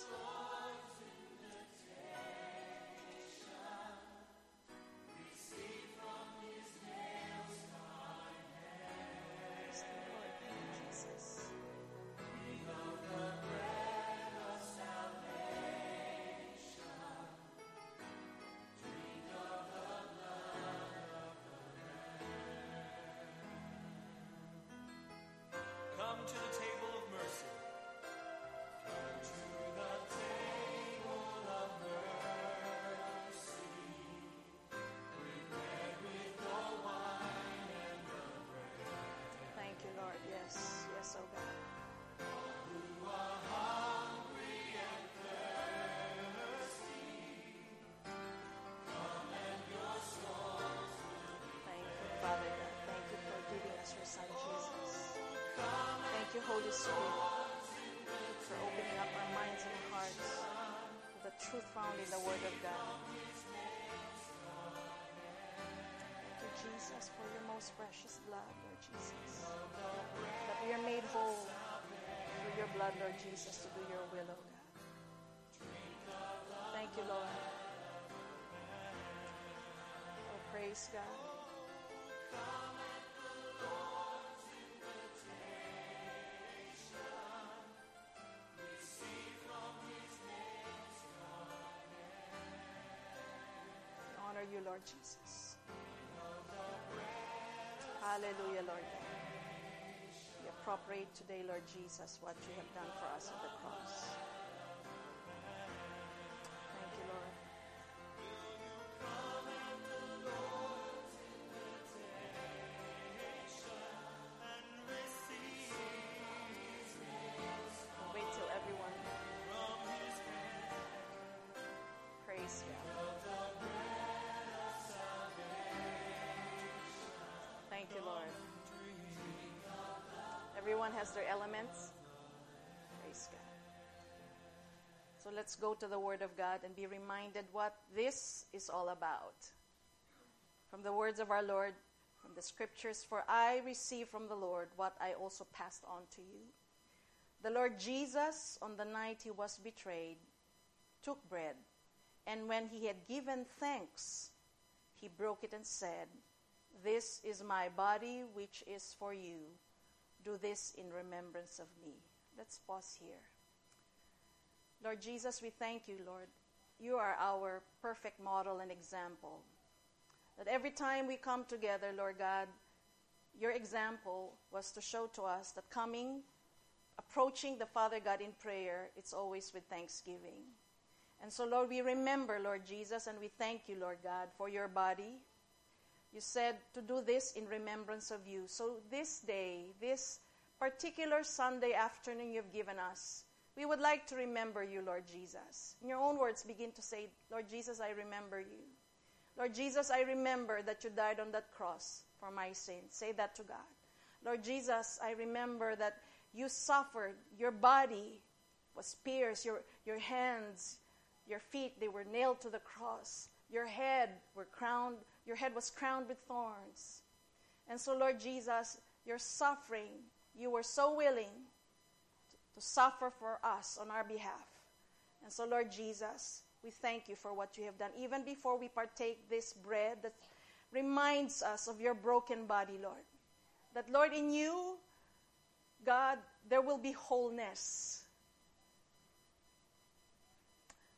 Praise the Lord. Thank you, Jesus. Come to the table of mercy. Come to the table of mercy. Bring bread with the wine and the bread. Thank you, Lord. Yes. Yes, oh God. Who are hungry and thirsty, come and your souls will be. Thank you, Father God. Thank you for giving us your Son, Jesus. Thank you, Holy Spirit, for opening up our minds and hearts to the truth found in the Word of God. Thank you, Jesus, for your most precious blood, Lord Jesus. That we are made whole through your blood, Lord Jesus, to do your will, O God. Thank you, Lord. Oh, praise God. Honor you, Lord Jesus. Hallelujah, Lord God. We appropriate today, Lord Jesus, what you have done for us on the cross. Thank you, Lord. We'll wait till everyone. Praise God. Thank you, Lord. Everyone has their elements. Praise God. So let's go to the Word of God and be reminded what this is all about. From the words of our Lord, from the Scriptures, for I received from the Lord what I also passed on to you. The Lord Jesus, on the night he was betrayed, took bread, and when he had given thanks, he broke it and said, "This is my body, which is for you. Do this in remembrance of me." Let's pause here. Lord Jesus, we thank you, Lord. You are our perfect model and example. That every time we come together, Lord God, your example was to show to us that approaching the Father God in prayer, it's always with thanksgiving. And so, Lord, we remember, Lord Jesus, and we thank you, Lord God, for your body. You said to do this in remembrance of you. So this day, this particular Sunday afternoon you've given us, we would like to remember you, Lord Jesus. In your own words, begin to say, Lord Jesus, I remember you. Lord Jesus, I remember that you died on that cross for my sins. Say that to God. Lord Jesus, I remember that you suffered. Your body was pierced. Your hands, your feet, they were nailed to the cross. Your head was crowned with thorns. And so, Lord Jesus, your suffering, you were so willing to suffer for us on our behalf. And so, Lord Jesus, we thank you for what you have done. Even before we partake this bread that reminds us of your broken body, Lord. That, Lord, in you, God, there will be wholeness.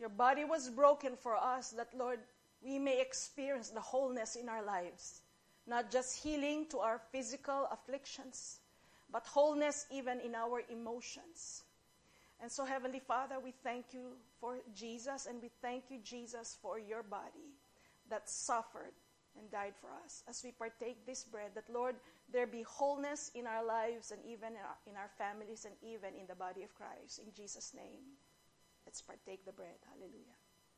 Your body was broken for us that, Lord, we may experience the wholeness in our lives. Not just healing to our physical afflictions, but wholeness even in our emotions. And so, Heavenly Father, we thank you for Jesus, and we thank you, Jesus, for your body that suffered and died for us. As we partake this bread, that, Lord, there be wholeness in our lives and even in our families and even in the body of Christ. In Jesus' name, let's partake the bread. Hallelujah.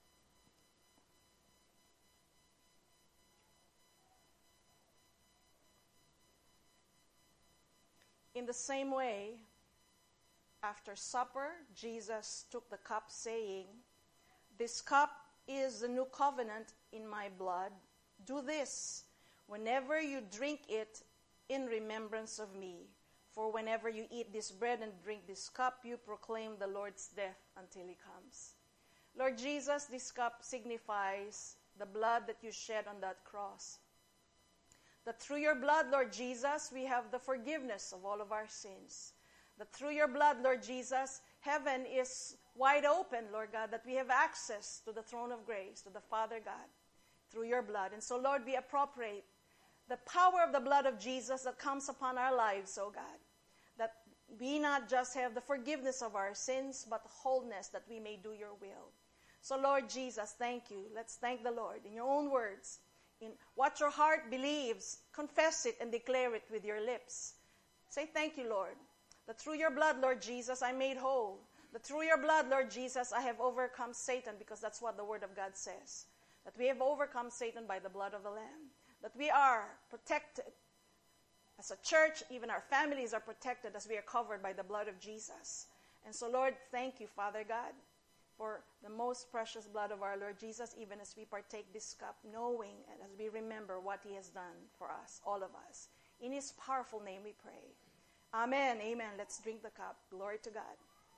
In the same way, after supper, Jesus took the cup, saying, "This cup is the new covenant in my blood. Do this whenever you drink it in remembrance of me. For whenever you eat this bread and drink this cup, you proclaim the Lord's death until he comes." Lord Jesus, this cup signifies the blood that you shed on that cross. That through your blood, Lord Jesus, we have the forgiveness of all of our sins. That through your blood, Lord Jesus, heaven is wide open, Lord God, that we have access to the throne of grace, to the Father God, through your blood. And so, Lord, we appropriate the power of the blood of Jesus that comes upon our lives, oh God, that we not just have the forgiveness of our sins, but wholeness, that we may do your will. So, Lord Jesus, thank you. Let's thank the Lord in your own words. In what your heart believes, confess it and declare it with your lips. Say, "Thank you, Lord, that through your blood, Lord Jesus, I'm made whole. That through your blood, Lord Jesus, I have overcome Satan," because that's what the Word of God says. That we have overcome Satan by the blood of the Lamb. That we are protected. As a church, even our families are protected as we are covered by the blood of Jesus. And so, Lord, thank you, Father God, for the most precious blood of our Lord Jesus, even as we partake this cup, knowing and as we remember what he has done for us, all of us. In his powerful name we pray. Amen. Amen. Let's drink the cup. Glory to God.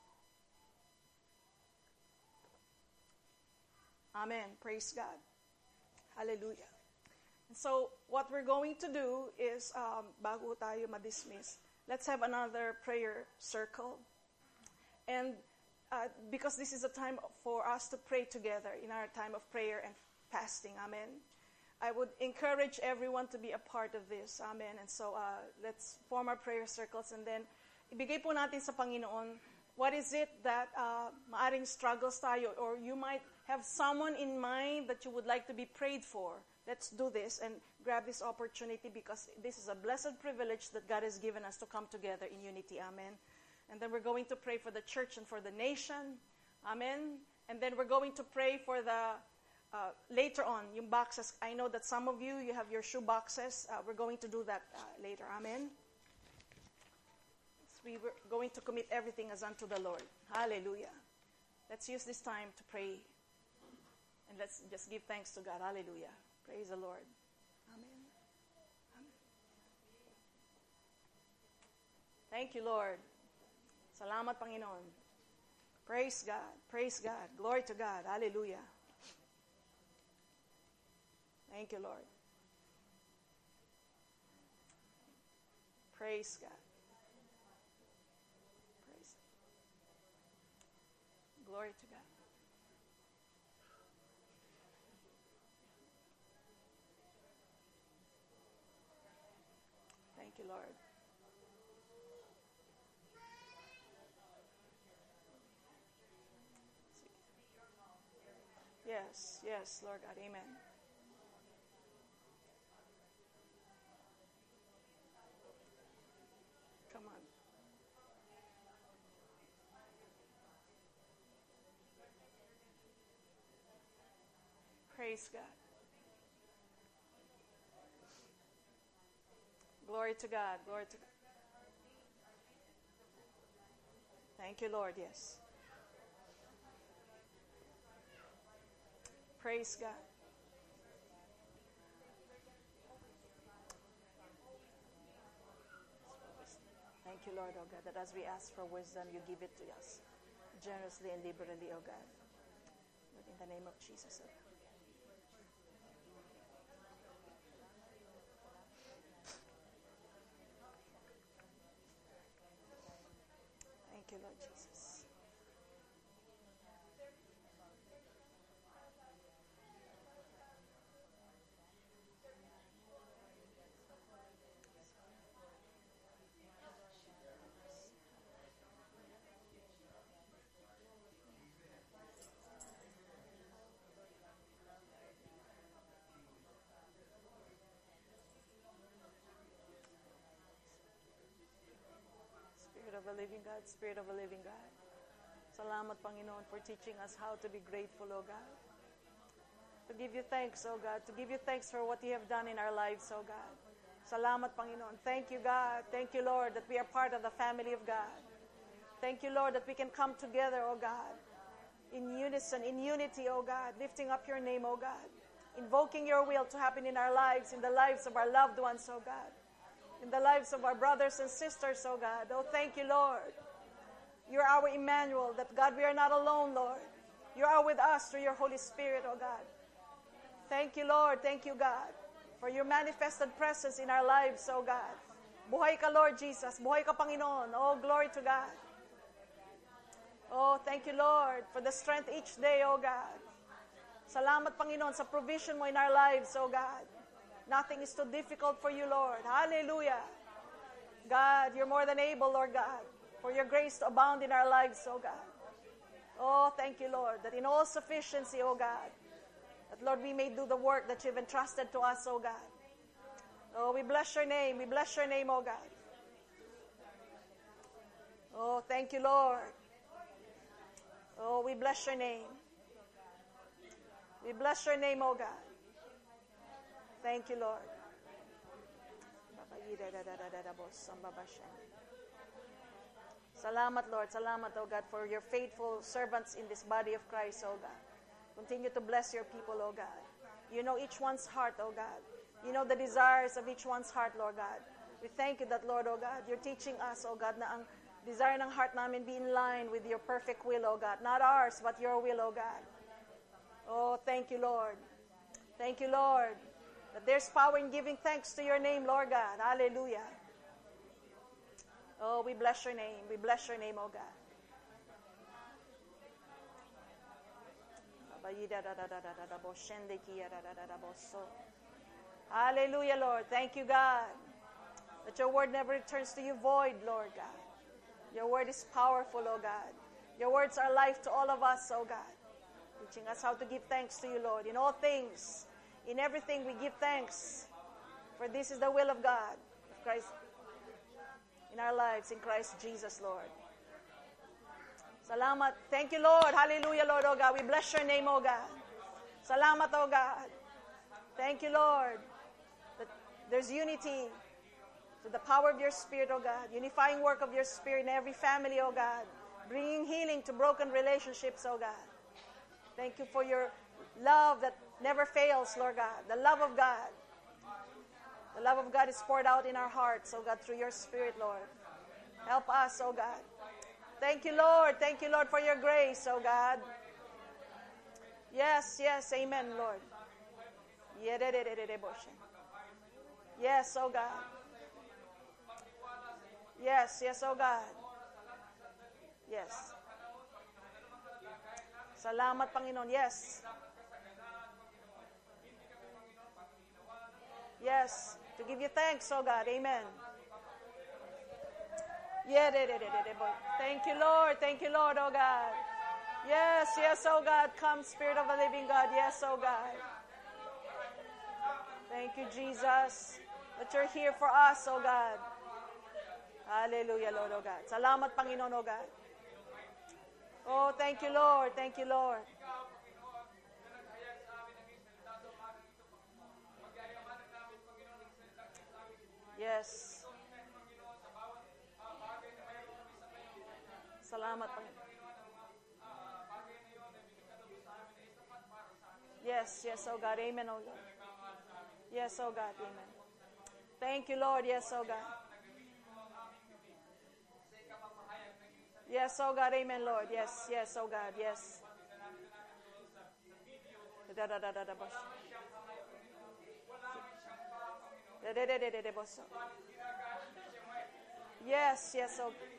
Amen. Praise God. Hallelujah. And so what we're going to do is, bago tayo ma-dismiss, let's have another prayer circle. And because this is a time for us to pray together in our time of prayer and fasting. Amen. I would encourage everyone to be a part of this. Amen. And so let's form our prayer circles, and then ibigay po natin sa Panginoon what is it that maaring struggles tayo, or you might have someone in mind that you would like to be prayed for. Let's do this and grab this opportunity, because this is a blessed privilege that God has given us to come together in unity. Amen. And then we're going to pray for the church and for the nation. Amen. And then we're going to pray for the, later on, yung boxes. I know that some of you have your shoe boxes. We're going to do that later. Amen. So we were going to commit everything as unto the Lord. Hallelujah. Let's use this time to pray. And let's just give thanks to God. Hallelujah. Praise the Lord. Amen. Amen. Thank you, Lord. Salamat, Panginoon. Praise God. Praise God. Glory to God. Hallelujah. Thank you, Lord. Praise God. Praise. Glory to God. Thank you, Lord. Yes, yes, Lord God. Amen. Come on. Praise God. Glory to God. Glory to God. Thank you, Lord. Yes. Praise God. Thank you, Lord, oh God, that as we ask for wisdom, you give it to us generously and liberally, oh God. But in the name of Jesus, oh God. Thank you, Lord Jesus. living God, Spirit of a living God. Salamat, Panginoon, for teaching us how to be grateful, O God. To give you thanks, O God. To give you thanks for what you have done in our lives, O God. Salamat, Panginoon. Thank you, God. Thank you, Lord, that we are part of the family of God. Thank you, Lord, that we can come together, O God, in unison, in unity, O God, lifting up your name, O God, invoking your will to happen in our lives, in the lives of our loved ones, O God, in the lives of our brothers and sisters, O God. Oh, thank you, Lord. You're our Emmanuel, that God, we are not alone, Lord. You are with us through your Holy Spirit, O God. Thank you, Lord. Thank you, God, for your manifested presence in our lives, O God. Buhay ka, Lord Jesus. Buhay ka, Panginoon. Oh, glory to God. Oh, thank you, Lord, for the strength each day, O God. Salamat, Panginoon, sa provision mo in our lives, O God. Nothing is too difficult for you, Lord. Hallelujah. God, you're more than able, Lord God, for your grace to abound in our lives, O God. Oh, thank you, Lord, that in all sufficiency, O God, that, Lord, we may do the work that you've entrusted to us, O God. Oh, we bless your name. We bless your name, O God. Oh, thank you, Lord. Oh, we bless your name. We bless your name, O God. Thank you, Lord. Salamat, Lord. Salamat, O God, for your faithful servants in this body of Christ, O God. Continue to bless your people, O God. You know each one's heart, O God. You know the desires of each one's heart, Lord God. We thank you that, Lord, O God, you're teaching us, O God, na ang desire ng heart namin be in line with your perfect will, O God. Not ours, but your will, O God. Oh, thank you, Lord. Thank you, Lord, that there's power in giving thanks to your name, Lord God. Hallelujah. Oh, we bless your name. We bless your name, O God. Hallelujah, Lord. Thank you, God, that your word never returns to you void, Lord God. Your word is powerful, O God. Your words are life to all of us, O God. Teaching us how to give thanks to you, Lord. In all things, in everything, we give thanks. For this is the will of God, of Christ, in our lives, in Christ Jesus, Lord. Salamat. Thank you, Lord. Hallelujah, Lord, O God. We bless your name, O God. Salamat, O God. Thank you, Lord, that there's unity to the power of your Spirit, O God. Unifying work of your Spirit in every family, O God. Bringing healing to broken relationships, O God. Thank you for your love that never fails, Lord God. The love of God. The love of God is poured out in our hearts, O God, through your Spirit, Lord. Help us, O God. Thank you, Lord. Thank you, Lord, for your grace, O God. Yes, yes, amen, Lord. Yes, O God. Yes, yes, O God. Yes. Salamat, Panginoon. Yes. Yes. To give you thanks, O God. Amen. Thank you, Lord. Thank you, Lord, O God. Yes, yes, O God. Come, Spirit of the living God. Yes, O God. Thank you, Jesus, that you're here for us, O God. Hallelujah, Lord, O God. Salamat, Panginoon, O God. Oh, thank you, Lord. Thank you, Lord. Yes. Salamat, Panginoon. Yes, yes, oh God. Amen, oh Lord. Yes, oh God. Amen. Thank you, Lord. Yes, oh God. Yes, oh God. Amen, Lord. Yes, yes, oh God. Yes. Yes, yes, oh God.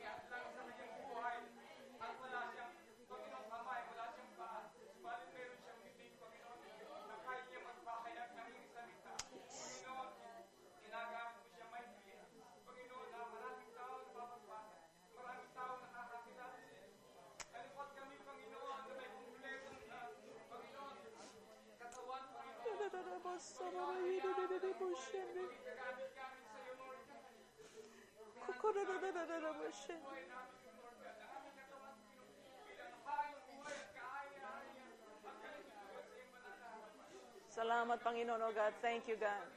Salamat, Panginoon, oh God. Thank you, God.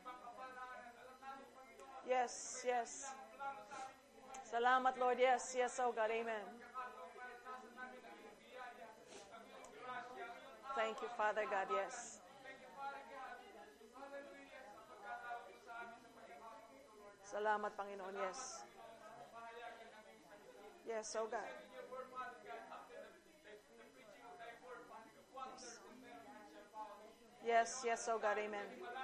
Yes, yes. Salamat, Lord. Yes, yes, oh God. Amen. Thank you, Father God. Yes. Salamat, Panginoon. Yes. Yes, oh God. Yes, yes, oh God. Amen.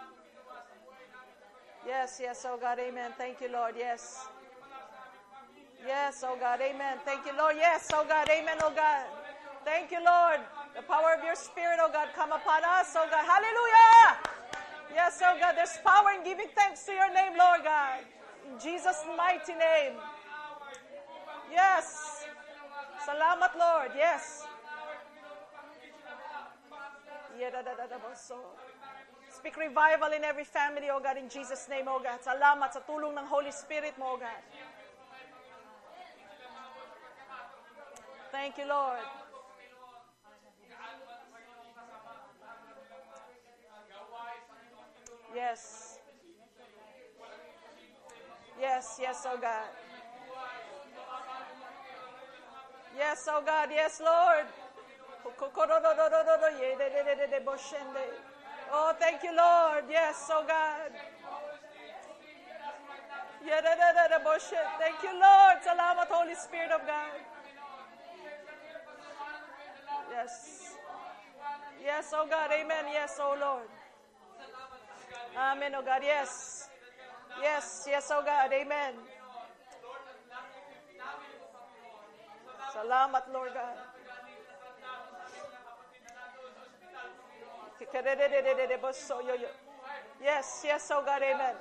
Yes, yes, oh God. Amen. Thank you, Lord. Yes. Yes, oh God. Amen. Thank you, Lord. Yes, oh God. Amen, oh God. Thank you, Lord. The power of your Spirit, oh God, come upon us, oh God. Hallelujah. Yes, oh God. There's power in giving thanks to your name, Lord God. In Jesus' mighty name. Yes. Salamat, Lord. Yes. Speak revival in every family, oh God, in Jesus' name, oh God. Salamat sa tulong ng Holy Spirit mo, oh God. Thank you, Lord. Yes. Yes, yes, oh God. Yes, oh God. Yes, Lord. Oh, thank you, Lord. Yes, oh God. Thank you, Lord. Salamat, Holy Spirit of God. Yes. Yes, oh God. Amen. Yes, oh Lord. Amen, oh God. Yes. Yes, yes, oh God. Amen. Salamat, Lord God. Yes, yes, oh God. Amen.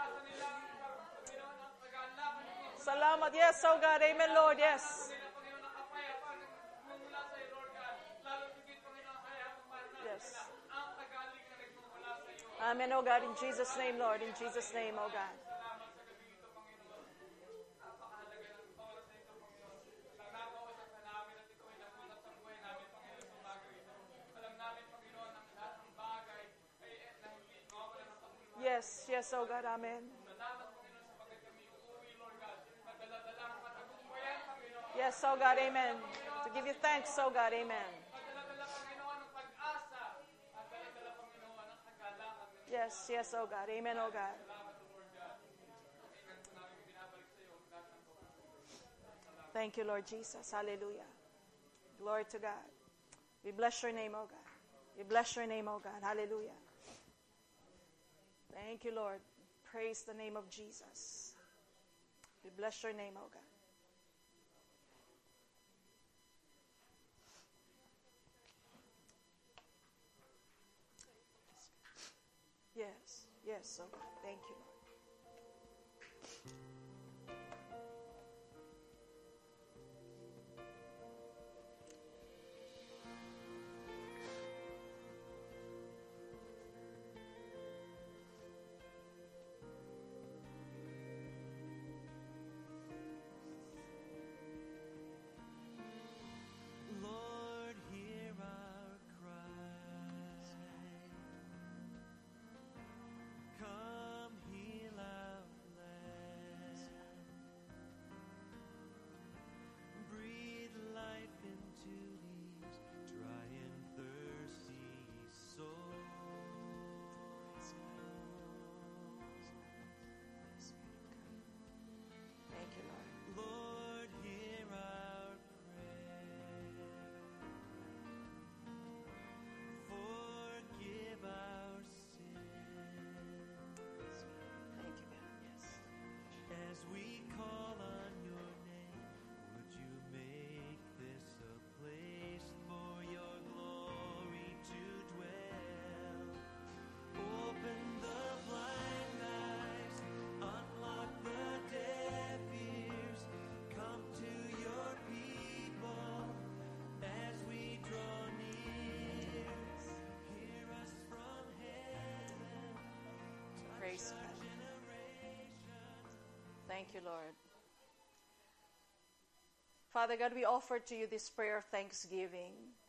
Salamat. Yes, oh God. Amen, Lord. Yes. Yes. Amen, oh God. In Jesus' name, Lord. In Jesus' name, oh God. Yes, yes, oh God, amen. Yes, oh God, amen. To give you thanks, oh God, amen. Yes, yes, oh God, amen, oh God. Thank you, Lord Jesus, hallelujah. Glory to God. We bless your name, oh God. We bless your name, oh God, hallelujah. Thank you, Lord. Praise the name of Jesus. We bless your name, oh God. Yes, yes, oh God. Thank you, Lord. Lord, hear our cry. Come heal our land. Breathe life into these dry and thirsty souls. Thank you, Lord. Lord, hear our prayer. Forgive our sins. Thank you, God. Yes. As we call on your name, would you make this a place for your glory to dwell? Open the blind eyes, unlock the deaf ears. Come to your people as we draw near. Hear us from heaven. Praise God. Thank you, Lord. Father God, we offer to you this prayer of thanksgiving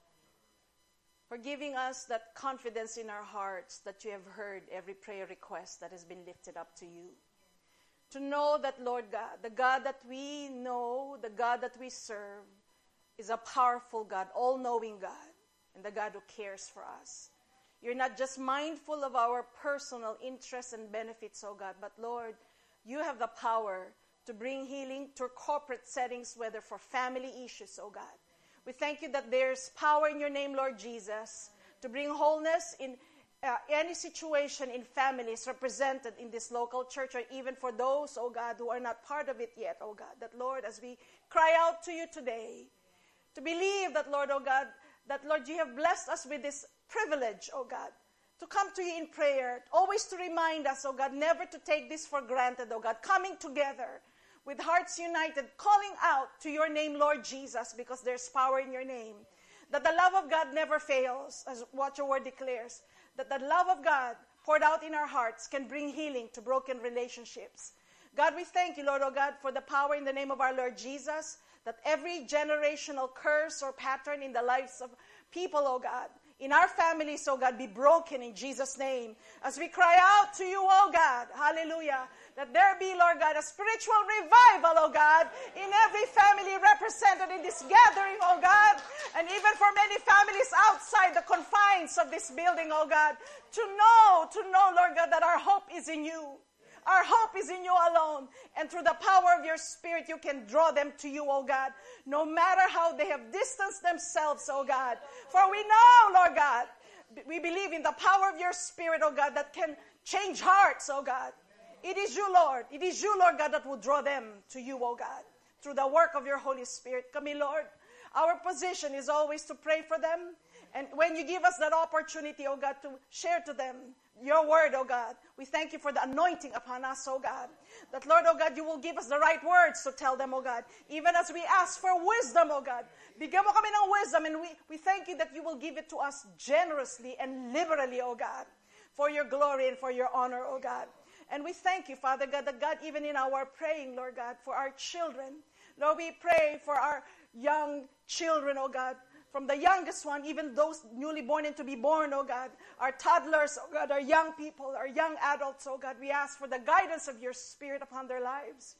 for giving us that confidence in our hearts that you have heard every prayer request that has been lifted up to you. To know that, Lord God, the God that we know, the God that we serve, is a powerful God, all-knowing God, and the God who cares for us. You're not just mindful of our personal interests and benefits, oh God, but Lord, you have the power to bring healing to corporate settings, whether for family issues, oh God. We thank you that there's power in your name, Lord Jesus, to bring wholeness in any situation in families represented in this local church, or even for those, oh God, who are not part of it yet, oh God. That, Lord, as we cry out to you today, to believe that, Lord, oh God, that, Lord, you have blessed us with this privilege, oh God, to come to you in prayer, always to remind us, oh God, never to take this for granted, oh God, coming together with hearts united, calling out to your name, Lord Jesus, because there's power in your name. That the love of God never fails, as what your word declares. That the love of God poured out in our hearts can bring healing to broken relationships. God, we thank you, Lord, oh God, for the power in the name of our Lord Jesus, that every generational curse or pattern in the lives of people, oh God, in our families, oh God, be broken in Jesus' name. As we cry out to you, oh God, hallelujah, that there be, Lord God, a spiritual revival, oh God, in every family represented in this gathering, oh God, and even for many families outside the confines of this building, oh God, to know, Lord God, that our hope is in you. Our hope is in you alone. And through the power of your Spirit, you can draw them to you, oh God, no matter how they have distanced themselves, oh God. For we know, Lord God, we believe in the power of your Spirit, oh God, that can change hearts, oh God. It is you, Lord. It is you, Lord God, that will draw them to you, oh God, through the work of your Holy Spirit. Come in, Lord. Our position is always to pray for them. And when you give us that opportunity, oh God, to share to them your word, oh God, we thank you for the anointing upon us, oh God. That, Lord, oh God, you will give us the right words to tell them, oh God. Even as we ask for wisdom, oh God. Bigyan mo kami ng wisdom, and we thank you that you will give it to us generously and liberally, oh God, for your glory and for your honor, oh God. And we thank you, Father God, that God, even in our praying, Lord God, for our children, Lord, we pray for our young children, oh God, from the youngest one, even those newly born and to be born, oh God, our toddlers, oh God, our young people, our young adults, oh God, we ask for the guidance of your Spirit upon their lives.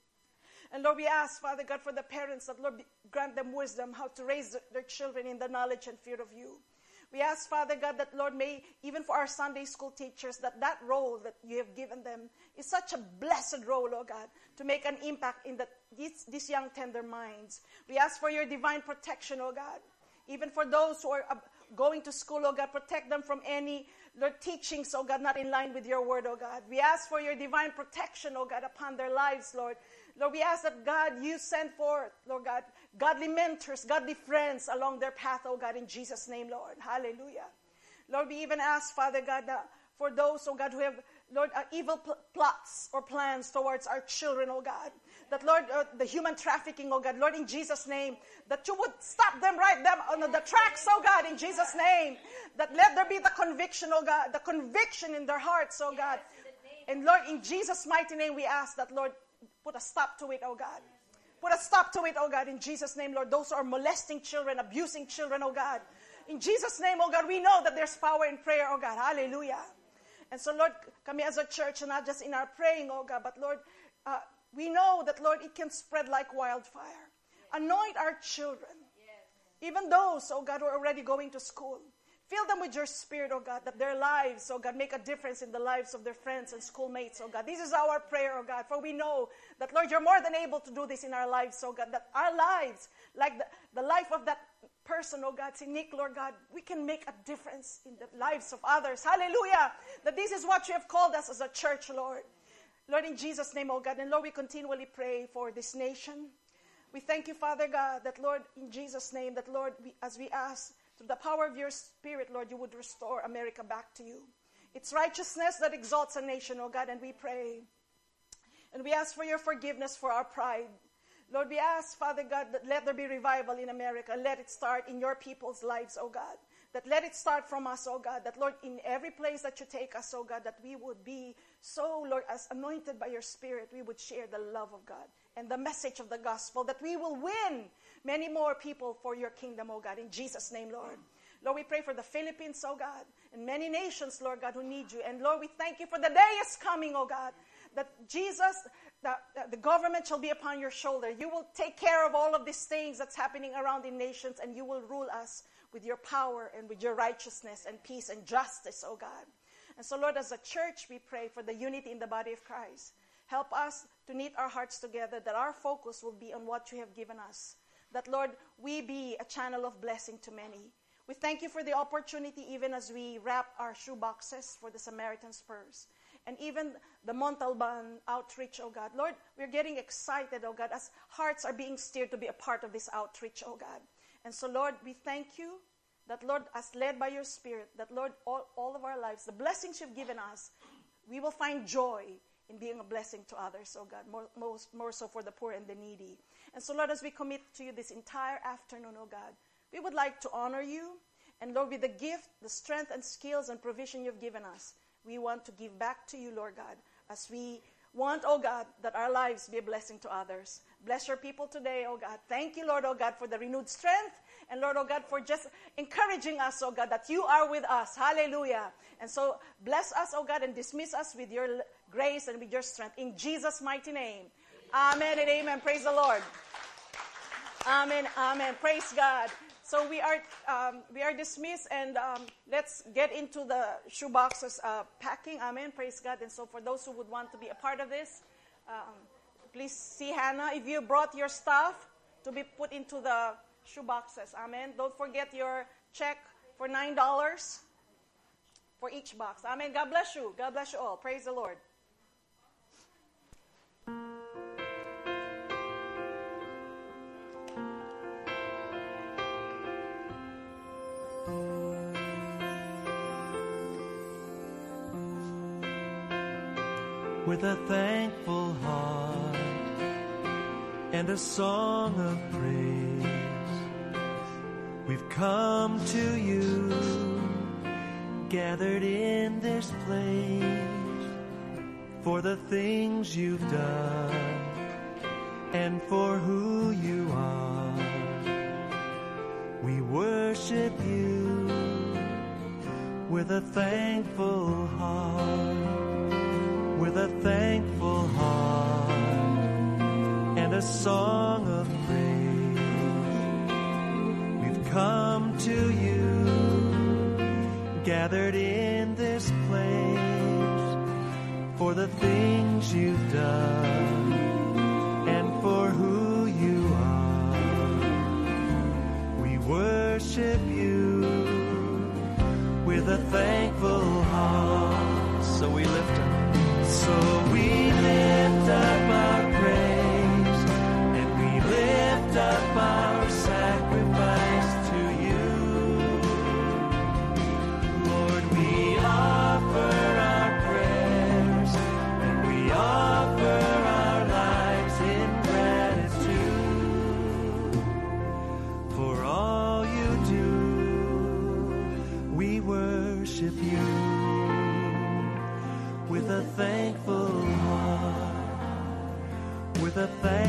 And Lord, we ask, Father God, for the parents that, Lord, grant them wisdom how to raise their children in the knowledge and fear of you. We ask, Father God, that, Lord, may, even for our Sunday school teachers, that role that you have given them is such a blessed role, oh God, to make an impact in these young, tender minds. We ask for your divine protection, oh God. Even for those who are going to school, oh God, protect them from any, Lord, teachings, oh God, not in line with your word, oh God. We ask for your divine protection, oh God, upon their lives, Lord. Lord, we ask that, God, you send forth, Lord God, godly mentors, godly friends along their path, oh God, in Jesus' name, Lord. Hallelujah. Lord, we even ask, Father God, for those, oh God, who have, Lord, evil plots or plans towards our children, oh God. That, Lord, the human trafficking, oh God, Lord, in Jesus' name, that you would stop them right there on the tracks, oh God, in Jesus' name. That let there be the conviction, oh God, the conviction in their hearts, oh God. And Lord, in Jesus' mighty name, we ask that, Lord, put a stop to it, oh God. Put a stop to it, oh God, in Jesus' name, Lord. Those who are molesting children, abusing children, oh God. In Jesus' name, oh God, we know that there's power in prayer, oh God. Hallelujah. And so, Lord, kami as a church, not just in our praying, oh God, but Lord, we know that, Lord, it can spread like wildfire. Anoint our children. Even those, oh God, who are already going to school. Fill them with your Spirit, oh God, that their lives, oh God, make a difference in the lives of their friends and schoolmates, oh God. This is our prayer, oh God, for we know that, Lord, you're more than able to do this in our lives, oh God, that our lives, like the life of that person, oh God, see Nick, Lord God, we can make a difference in the lives of others. Hallelujah. That this is what you have called us as a church, Lord. Lord, in Jesus' name, oh God, and Lord, we continually pray for this nation. We thank you, Father God, that, Lord, in Jesus' name, that, Lord, as we ask, through the power of your Spirit, Lord, you would restore America back to you. It's righteousness that exalts a nation, oh God, and we pray. And we ask for your forgiveness for our pride. Lord, we ask, Father God, that let there be revival in America. Let it start in your people's lives, oh God. That let it start from us, oh God. That, Lord, in every place that you take us, oh God, that we would be so, Lord, as anointed by your Spirit, we would share the love of God and the message of the gospel, that we will win many more people for your kingdom, oh God, in Jesus' name, Lord. Lord, we pray for the Philippines, oh God, and many nations, Lord God, who need you. And Lord, we thank you for the day is coming, oh God, that Jesus, the government shall be upon your shoulder. You will take care of all of these things that's happening around the nations, and you will rule us with your power and with your righteousness and peace and justice, oh God. And so, Lord, as a church, we pray for the unity in the body of Christ. Help us to knit our hearts together, that our focus will be on what you have given us. That, Lord, we be a channel of blessing to many. We thank you for the opportunity, even as we wrap our shoe boxes for the Samaritan Spurs. And even the Montalban outreach, oh God. Lord, we're getting excited, oh God, as hearts are being stirred to be a part of this outreach, oh God. And so, Lord, we thank you that, Lord, as led by your Spirit, that, Lord, all of our lives, the blessings you've given us, we will find joy in being a blessing to others, oh God, more so for the poor and the needy. And so, Lord, as we commit to you this entire afternoon, oh God, we would like to honor you. And, Lord, with the gift, the strength and skills and provision you've given us, we want to give back to you, Lord God, as we want, oh God, that our lives be a blessing to others. Bless your people today, oh God. Thank you, Lord, oh God, for the renewed strength. And, Lord, oh God, for just encouraging us, oh God, that you are with us. Hallelujah. And so bless us, oh God, and dismiss us with your grace and with your strength. In Jesus' mighty name. Amen and amen. Praise the Lord. Amen, amen. Praise God. So we are dismissed, and let's get into the shoeboxes packing. Amen. Praise God. And so for those who would want to be a part of this, please see Hannah. If you brought your stuff to be put into the shoeboxes. Amen. Don't forget your check for $9 for each box. Amen. God bless you. God bless you all. Praise the Lord. With a thankful heart and a song of praise, we've come to you, gathered in this place, for the things you've done and for who you are. We worship you with a thankful heart. With a thankful heart and a song of praise, we've come to you, gathered in this place, for the things you've done and for who you are. We worship you with a thankful heart. So we lift up. So we lift up our praise, and we lift up our sacrifice to you. Lord, we offer our prayers, and we offer our lives in gratitude for all you do. We worship you with a thankful heart, with a thankful